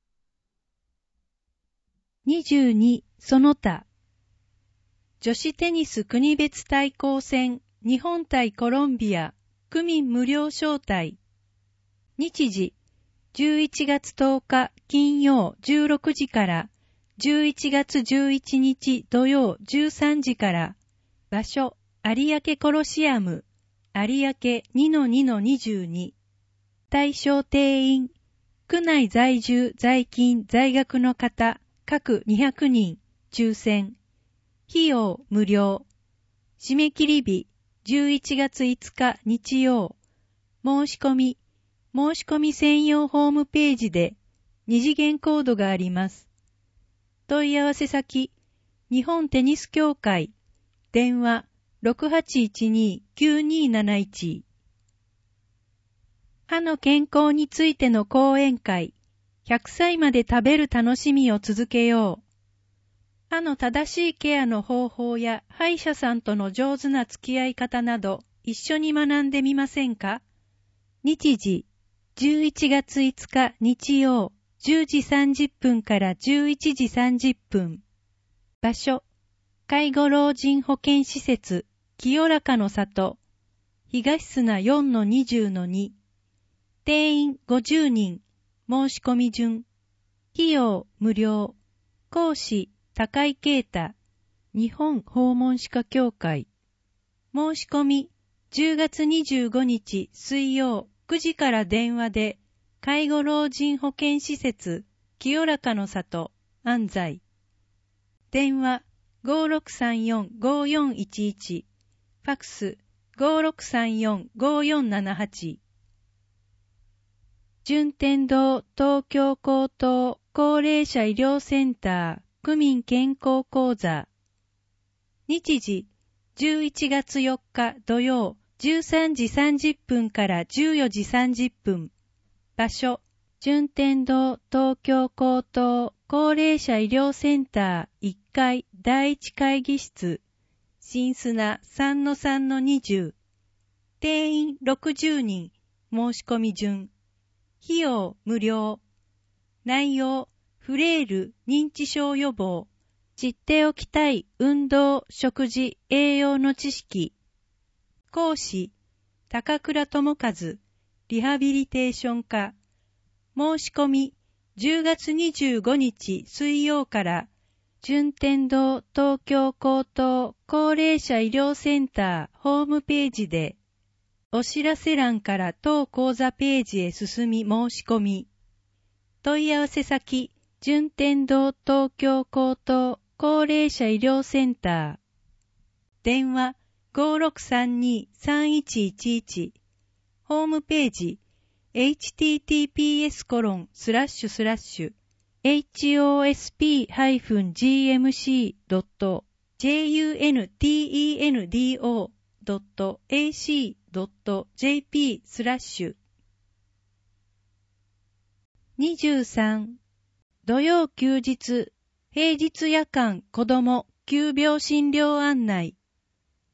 22その他女子テニス国別対抗戦日本対コロンビア区民無料招待日時11月10日金曜16時から11月11日土曜13時から場所有明コロシアム有明 2-2-22 対象定員区内在住在勤在学の方各200人抽選費用無料締め切り日11月5日日曜申し込み専用ホームページで二次元コードがあります。問い合わせ先日本テニス協会電話 6812-9271 歯の健康についての講演会100歳まで食べる楽しみを続けよう歯の正しいケアの方法や歯医者さんとの上手な付き合い方など一緒に学んでみませんか？日時11月5日日曜10時30分から11時30分場所介護老人保健施設清らかの里東砂 4-20-2 定員50人申し込み順費用無料講師高井啓太日本訪問歯科協会申し込み10月25日水曜9時から電話で介護老人保健施設清らかの里安西電話 5634-5411 ファクス 5634-5478 順天堂東京高等高齢者医療センター区民健康講座日時11月4日土曜13時30分から14時30分場所順天堂東京高等高齢者医療センター1階第1会議室新砂 3-3-20 定員60人申し込み順費用無料内容フレイル認知症予防知っておきたい運動食事栄養の知識講師高倉智和リハビリテーション科申し込み10月25日水曜から順天堂東京高等高齢者医療センターホームページでお知らせ欄から当講座ページへ進み申し込み問い合わせ先順天堂東京高等高齢者医療センター電話 5632-3111 ホームページ https://hospitendo.ac.jp/ 23土曜休日平日夜間子ども急病診療案内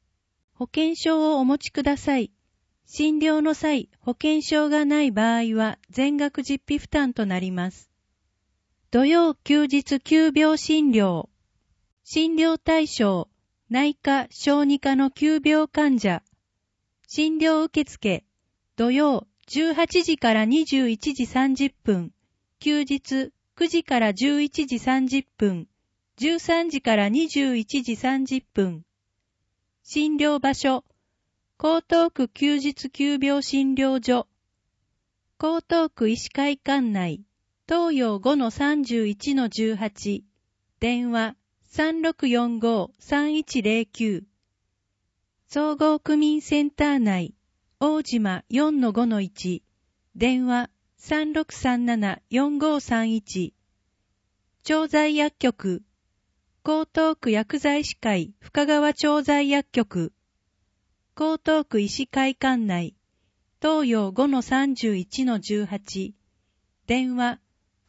保険証をお持ちください。診療の際、保険証がない場合は全額実費負担となります。土曜休日急病診療。診療対象、内科・小児科の急病患者。診療受付、土曜18時から21時30分、休日9時から11時30分、13時から21時30分。診療場所、江東区休日急病診療所。江東区医師会館内、東洋 5-31-18、電話3645-3109。総合区民センター内、大島 4-5-1、電話3637-4531。調剤薬局、江東区薬剤師会深川調剤薬局。江東区医師会館内、東洋 5-31-18、電話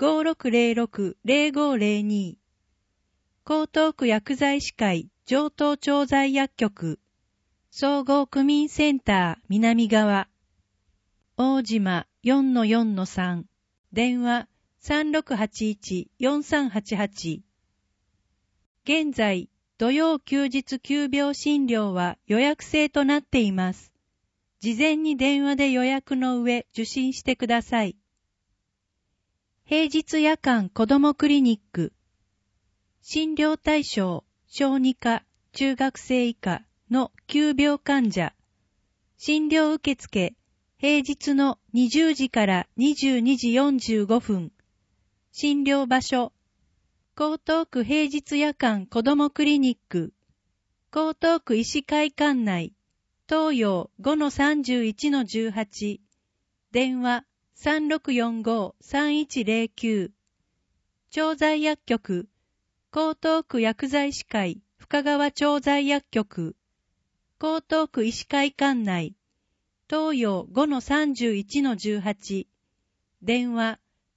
5606-0502。江東区薬剤師会上東調剤薬局。総合区民センター南側。大島 4-4-3、電話3681-4388。現在、土曜休日急病診療は予約制となっています。事前に電話で予約の上受診してください。平日夜間子どもクリニック。診療対象、小児科、中学生以下の急病患者。診療受付、平日の20時から22時45分。診療場所、江東区平日夜間子どもクリニック。江東区医師会館内、東洋 5-31-18。電話3645-3109。調剤薬局、江東区薬剤師会深川調剤薬局。江東区医師会館内、東洋 5-31-18。電話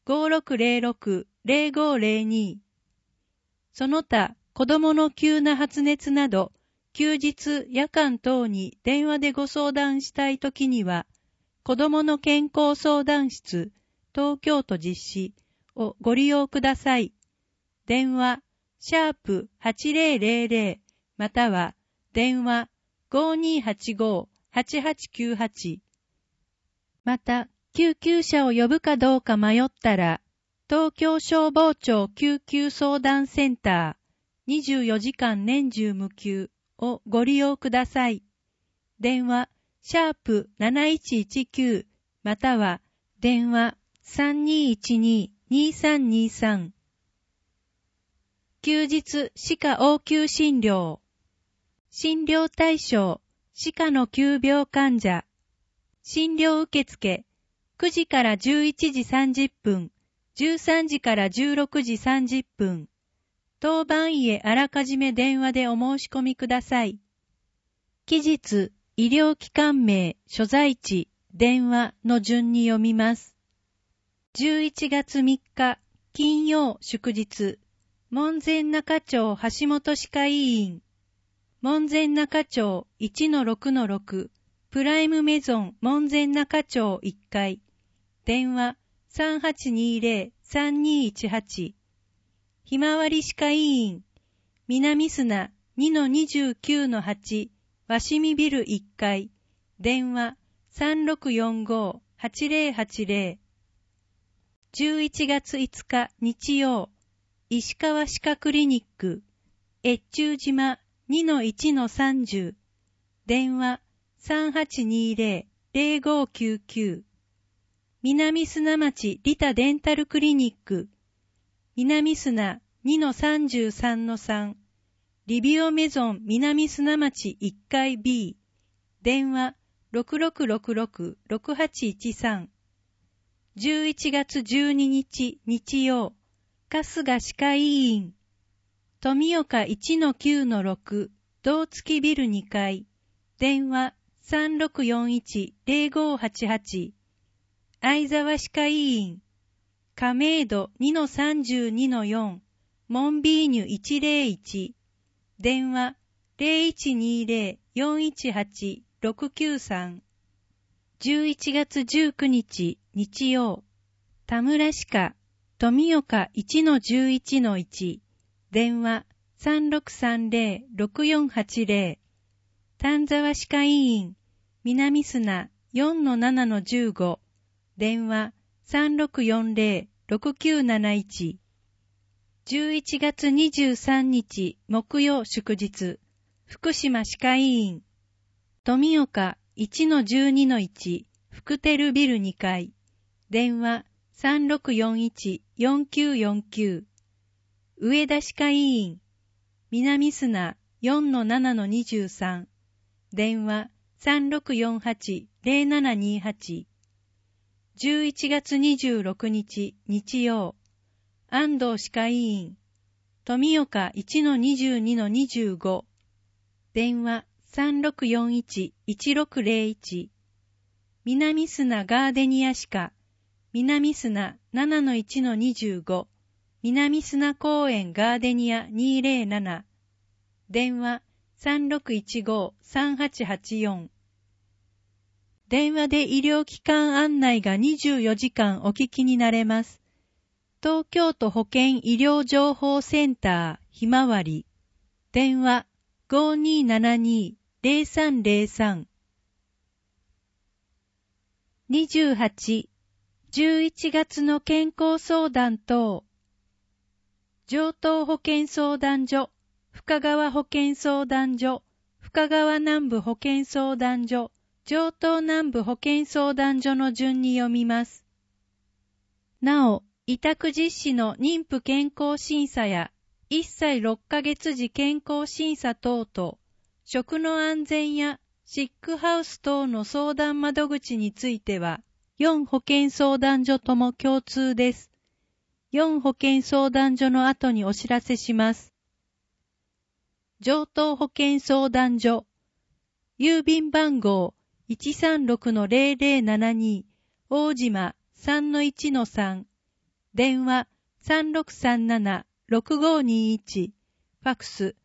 5606-0502。その他、子供の急な発熱など、休日、夜間等に電話でご相談したいときには、子供の健康相談室、東京都実施をご利用ください。電話、#8000 または、電話、5285-8898。また、救急車を呼ぶかどうか迷ったら、東京消防庁救急相談センター24時間年中無休をご利用ください。電話、#7119 または電話3212-2323。休日歯科応急診療。診療対象、歯科の急病患者。診療受付、9時から11時30分。13時から16時30分。当番医へあらかじめ電話でお申し込みください。期日、医療機関名、所在地、電話の順に読みます。11月3日、金曜祝日、門前仲町橋本歯科医院。門前仲町 1-6-6、プライムメゾン門前仲町1階。電話、3820-3218。ひまわり歯科医院、南砂 2-29-8、鷲見ビル1階。電話、3645-8080。11月5日日曜、石川歯科クリニック、越中島 2-1-30。電話、3820-0599。南砂町リタデンタルクリニック、南砂 2-33-3、リビオメゾン南砂町1階 B、電話6666-6813。11月12日日曜、春日歯科医院、富岡 1-9-6、胴付きビル2階、電話3641-0588。相沢歯科医院、亀戸 2-32-4、モンビーニュ101、電話 418-693。11月19日日曜、田村歯科、富岡 1-11-1、電話3630-6480。丹沢歯科医院、南砂 4-7-15、電話3640-6971。11月23日木曜祝日、福島歯科医院、富岡 1-12-1、福テルビル2階、電話3641-4949。上田歯科医院、南砂 4-7-23、電話3648-0728。11月26日日曜、安藤歯科医院、富岡 1-22-25、電話3641-1601。南砂ガーデニア歯科、南砂 7-1-25、南砂公園ガーデニア207、電話3615-3884。電話で医療機関案内が24時間お聞きになれます。東京都保健医療情報センターひまわり。電話 5272-0303。28、11月の健康相談等。城東保健相談所、深川保健相談所、深川南部保健相談所、城東南部保健相談所の順に読みます。なお、委託実施の妊婦健康審査や1歳6ヶ月時健康審査等々、食の安全やシックハウス等の相談窓口については、4保健相談所とも共通です。4保健相談所の後にお知らせします。城東保健相談所、郵便番号 136-0072 大島 3-1-3、電話 3637-6521、ファクス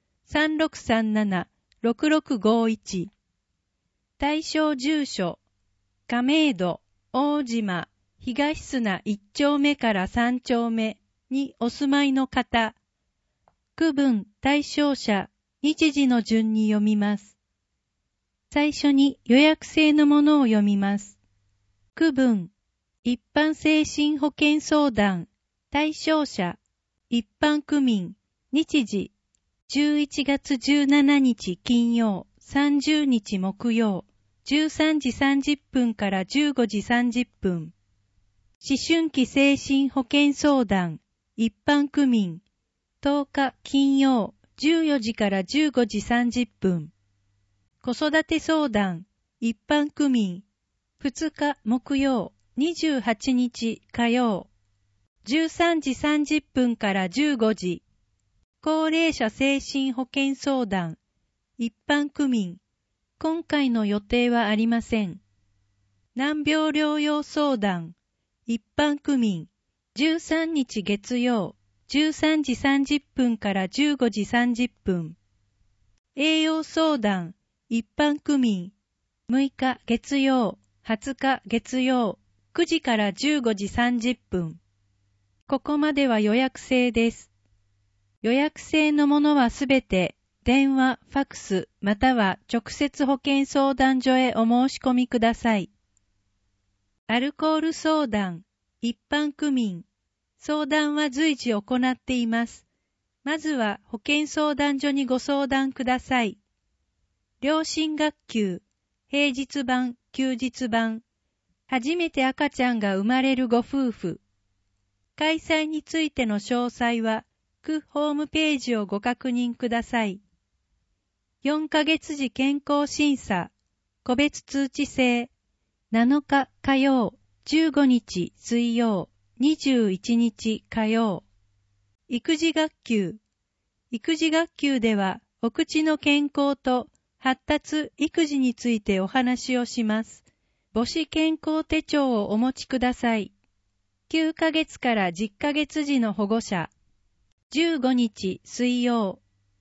3637-6651。対象住所、亀戸、大島、東砂1丁目から3丁目にお住まいの方。区分対象者、日時の順に読みます。最初に予約制のものを読みます。区分、一般精神保健相談、対象者、一般区民、日時、11月17日金曜、30日木曜、13時30分から15時30分。思春期精神保健相談、一般区民、10日金曜、14時から15時30分。子育て相談、一般区民、2日木曜、28日火曜、13時30分から15時。高齢者精神保健相談、一般区民、今回の予定はありません。難病療養相談、一般区民、13日月曜、13時30分から15時30分。栄養相談、一般区民、6日月曜、20日月曜、9時から15時30分。ここまでは予約制です。予約制のものはすべて、電話、ファクス、または直接保健相談所へお申し込みください。アルコール相談、一般区民、相談は随時行っています。まずは保健相談所にご相談ください。両親学級、平日版、休日版、初めて赤ちゃんが生まれるご夫婦。開催についての詳細は、区ホームページをご確認ください。4ヶ月時健康審査、個別通知制、7日火曜、15日水曜、21日火曜。育児学級。育児学級では、お口の健康と発達育児についてお話をします。母子健康手帳をお持ちください。9ヶ月から10ヶ月時の保護者。15日水曜、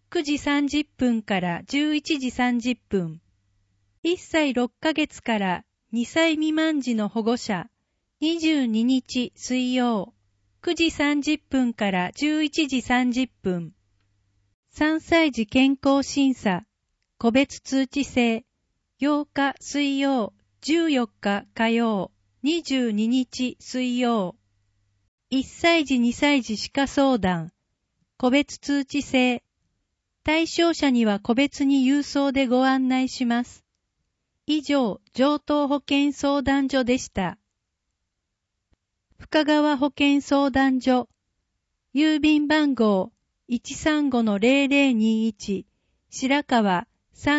9時30分から11時30分。1歳6ヶ月から2歳未満児の保護者、22日水曜、9時30分から11時30分。3歳児健康審査、個別通知制、8日水曜、14日火曜、22日水曜。1歳児2歳児歯科相談、個別通知制。対象者には個別に郵送でご案内します。以上、城東保健相談所でした。深川保健相談所、郵便番号 135-0021、白川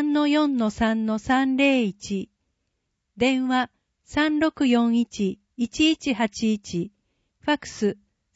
3-4-3-301、電話 3641-1181、ファックス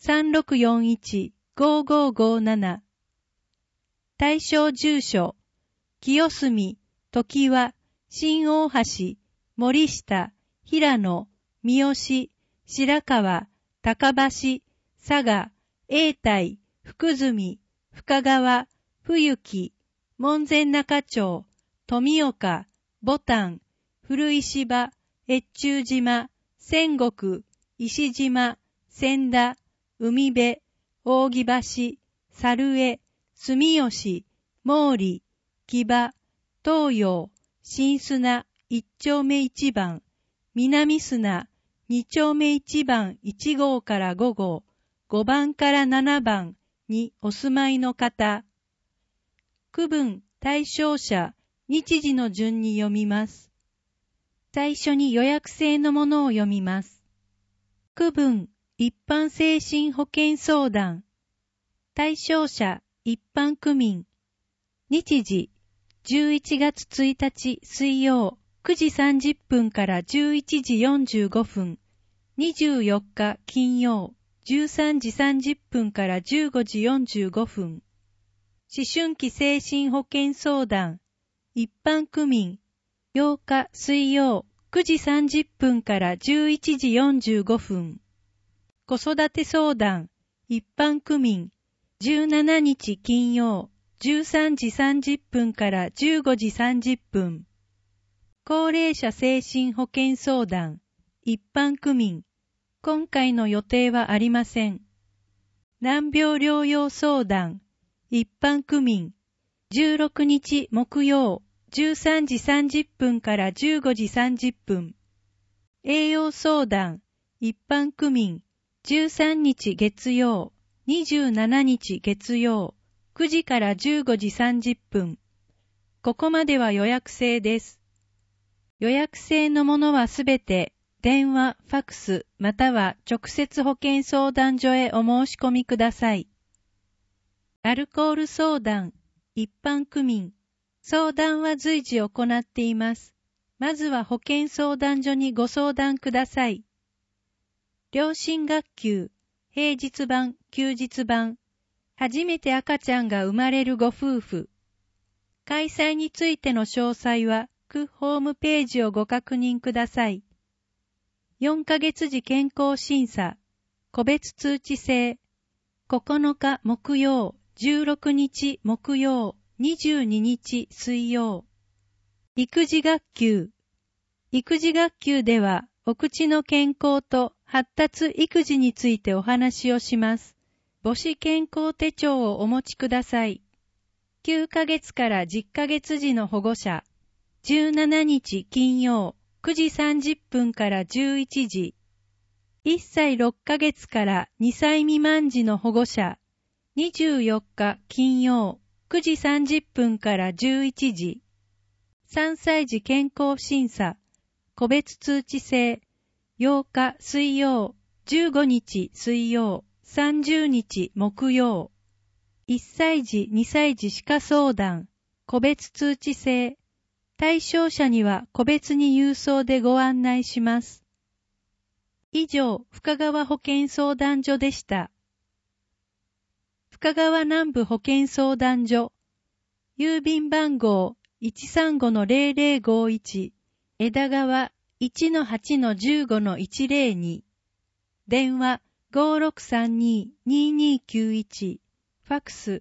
3641-5557。対象住所、清澄、常盤、新大橋、森下、平野、三好、白川、高橋、佐賀、永代、福住、深川、冬木、門前仲町、富岡、牡丹、古石場、越中島、仙石、石島、千田、海辺、扇橋、猿江、住吉、毛利、木場、東洋、新砂、一丁目一番、南砂、二丁目一番1号から5号、5番から7番にお住まいの方。区分、対象者、日時の順に読みます。最初に予約制のものを読みます。区分、一般精神保健相談。対象者、一般区民。日時、11月1日水曜、9時30分から11時45分。24日金曜、13時30分から15時45分。思春期精神保健相談。一般区民。8日水曜、9時30分から11時45分。子育て相談。一般区民。17日金曜、13時30分から15時30分。高齢者精神保健相談。一般区民。今回の予定はありません。難病療養相談。一般区民。16日木曜、13時30分から15時30分。栄養相談。一般区民。13日月曜、27日月曜、9時から15時30分。ここまでは予約制です。予約制のものはすべて、電話、ファックス、または直接保健相談所へお申し込みください。アルコール相談、一般区民。相談は随時行っています。まずは保健相談所にご相談ください。両親学級、平日版、休日版。初めて赤ちゃんが生まれるご夫婦。開催についての詳細は、区ホームページをご確認ください。4ヶ月時健康審査、個別通知制。9日木曜、16日木曜、22日水曜。育児学級。育児学級では、お口の健康と発達育児についてお話をします。母子健康手帳をお持ちください。9ヶ月から10ヶ月時の保護者。17日金曜、9時30分から11時。1歳6ヶ月から2歳未満児の保護者。24日金曜、9時30分から11時。3歳児健康審査。個別通知制。8日水曜、15日水曜、30日木曜。1歳児2歳児歯科相談。個別通知制。対象者には個別に郵送でご案内します。以上、深川保健相談所でした。深川南部保健相談所。郵便番号 135-0051 枝川 1-8-15-102 電話 5632-2291 ファックス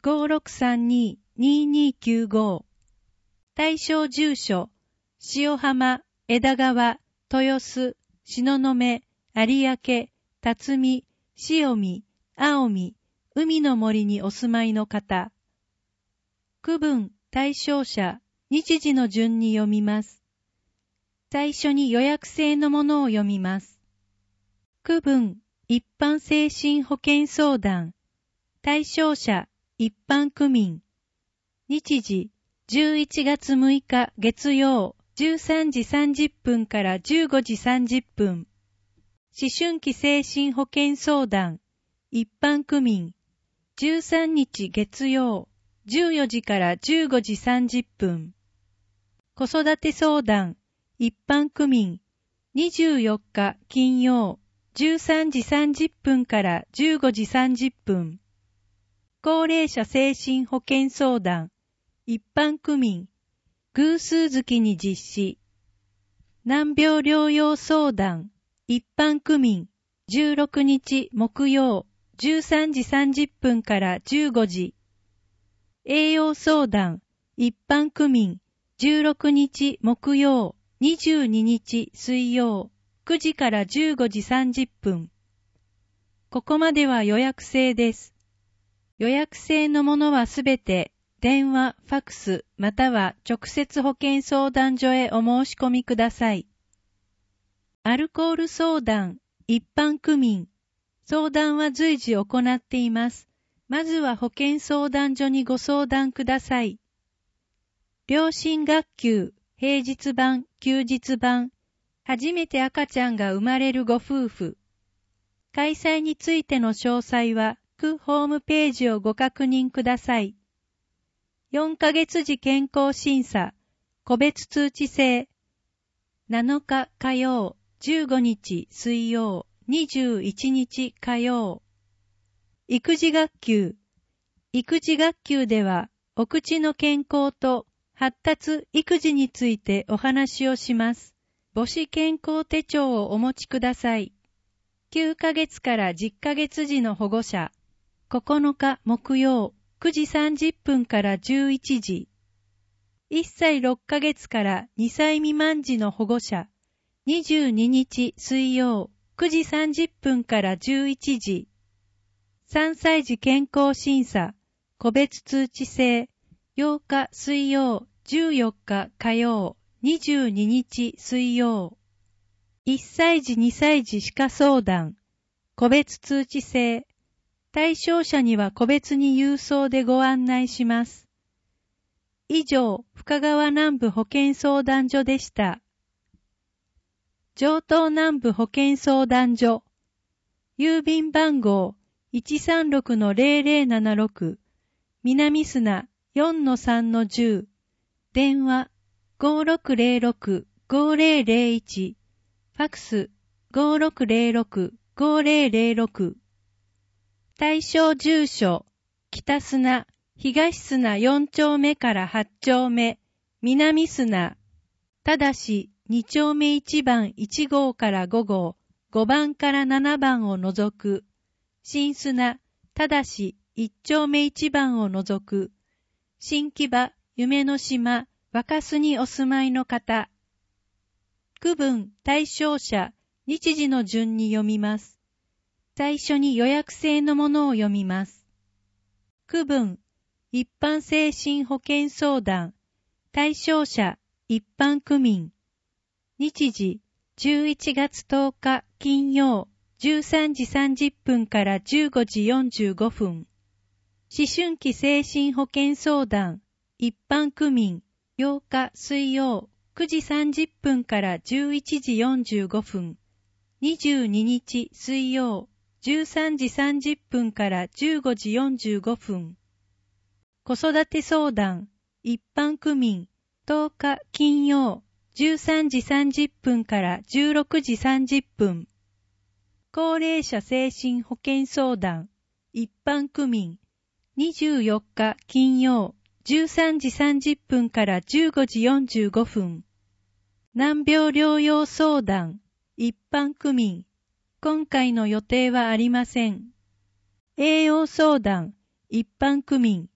5632-2295。対象住所、塩浜、枝川、豊洲、東雲、有明、辰巳、塩見、青海、海の森にお住まいの方。区分、対象者、日時の順に読みます。最初に予約制のものを読みます。区分、一般精神保健相談。対象者、一般区民。日時、11月6日月曜、13時30分から15時30分。思春期精神保健相談、一般区民。13日月曜、14時から15時30分。子育て相談、一般区民。24日金曜、13時30分から15時30分。高齢者精神保健相談、一般区民。偶数月に実施。難病療養相談、一般区民。16日木曜、13時30分から15時。栄養相談、一般区民。16日木曜、22日水曜、9時から15時30分。ここまでは予約制です。予約制のものはすべて、電話、ファクス、または直接保健相談所へお申し込みください。アルコール相談、一般区民。相談は随時行っています。まずは保健相談所にご相談ください。両親学級、平日版、休日版。初めて赤ちゃんが生まれるご夫婦。開催についての詳細は、区ホームページをご確認ください。4ヶ月時健康審査、個別通知制。7日火曜、15日水曜、21日火曜。育児学級。育児学級では、お口の健康と発達育児についてお話をします。母子健康手帳をお持ちください。9ヶ月から10ヶ月時の保護者。9日木曜、9時30分から11時。1歳6ヶ月から2歳未満時の保護者。22日水曜、9時30分から11時。3歳児健康審査、個別通知制。8日水曜、14日火曜、22日水曜。1歳児2歳児歯科相談、個別通知制。対象者には個別に郵送でご案内します。以上、深川南部保健相談所でした。城東南部保健相談所。郵便番号 136-0076。南砂 4-3-10。電話 5606-5001。ファクス 5606-5006。対象住所、北砂、東砂4丁目から8丁目、南砂。ただし、2丁目1番1号から5号、5番から7番を除く。新砂、ただし、1丁目1番を除く。新木場、夢の島、若洲にお住まいの方。区分、対象者、日時の順に読みます。最初に予約制のものを読みます。区分、一般精神保健相談、対象者、一般区民。日時、11月10日金曜、13時30分から15時45分。思春期精神保健相談、一般区民。8日水曜、9時30分から11時45分。22日水曜、13時30分から15時45分。子育て相談、一般区民。10日金曜、13時30分から16時30分。高齢者精神保健相談、一般区民。24日金曜、13時30分から15時45分。難病療養相談、一般区民。今回の予定はありません。栄養相談、一般区民。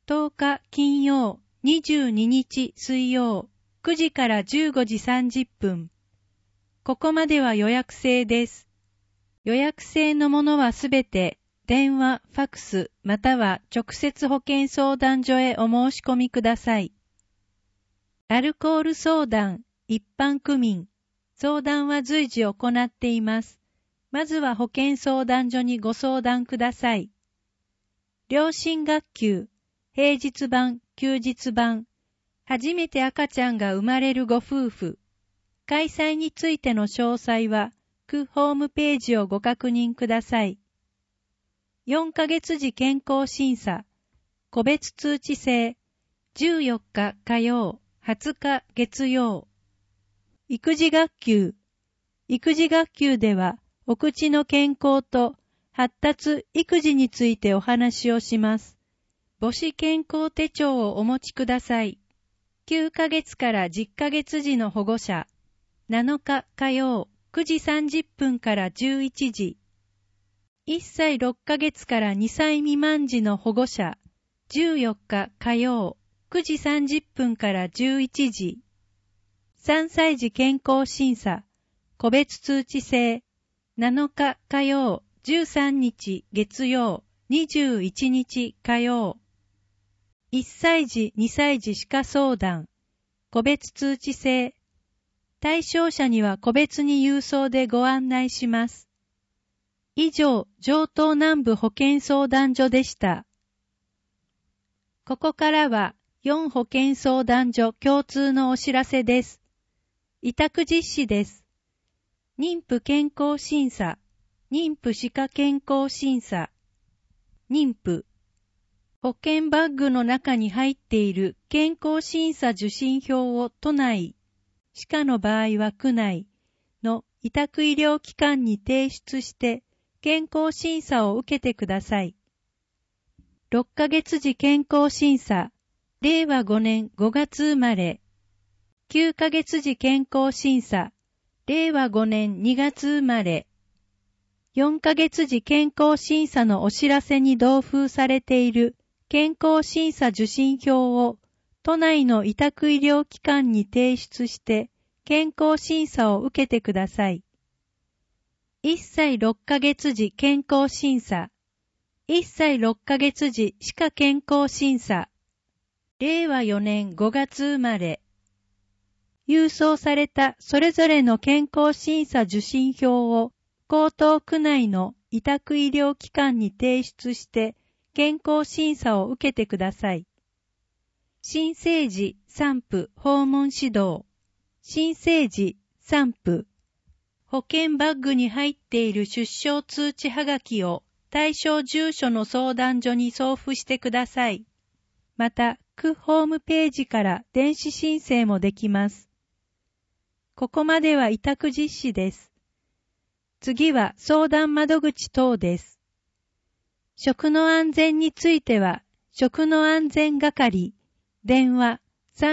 10日金曜、22日水曜、9時から15時30分。ここまでは予約制です。予約制のものはすべて、電話、ファクス、または直接保健相談所へお申し込みください。アルコール相談、一般区民、相談は随時行っています。まずは保健相談所にご相談ください。両親学級、平日版、休日版、初めて赤ちゃんが生まれるご夫婦、開催についての詳細は、区ホームページをご確認ください。4ヶ月時健康審査、個別通知制、14日火曜、20日月曜。育児学級、育児学級では、お口の健康と発達育児についてお話をします。母子健康手帳をお持ちください。9ヶ月から10ヶ月時の保護者、7日火曜、9時30分から11時。1歳6ヶ月から2歳未満時の保護者、14日火曜、9時30分から11時。3歳児健康審査、個別通知制、7日火曜、13日月曜、21日火曜。1歳児、2歳児歯科相談、個別通知制。対象者には個別に郵送でご案内します。以上、城東南部保健相談所でした。ここからは、4保健相談所共通のお知らせです。委託実施です。妊婦健康審査、妊婦歯科健康審査、妊婦。保険バッグの中に入っている健康審査受診票を都内、歯科の場合は区内の委託医療機関に提出して健康審査を受けてください。6ヶ月時健康審査、令和5年5月生まれ。9ヶ月時健康審査、令和5年2月生まれ。4ヶ月時健康審査のお知らせに同封されている健康審査受診票を都内の委託医療機関に提出して健康審査を受けてください。1歳6ヶ月時健康審査、1歳6ヶ月時歯科健康審査、令和4年5月生まれ。郵送されたそれぞれの健康審査受診票を江東区内の委託医療機関に提出して健康審査を受けてください。新生児産婦訪問指導、新生児産婦、保険バッグに入っている出生通知はがきを対象住所の相談所に送付してください。また、区ホームページから電子申請もできます。ここまでは委託実施です。次は相談窓口等です。食の安全については、食の安全係、電話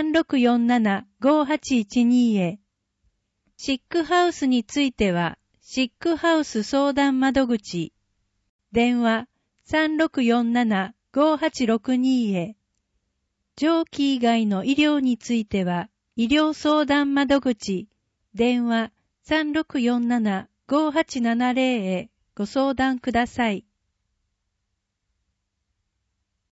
3647-5812 へ。シックハウスについては、シックハウス相談窓口、電話 3647-5862 へ。上記以外の医療については、医療相談窓口、電話 3647-5870 へご相談ください。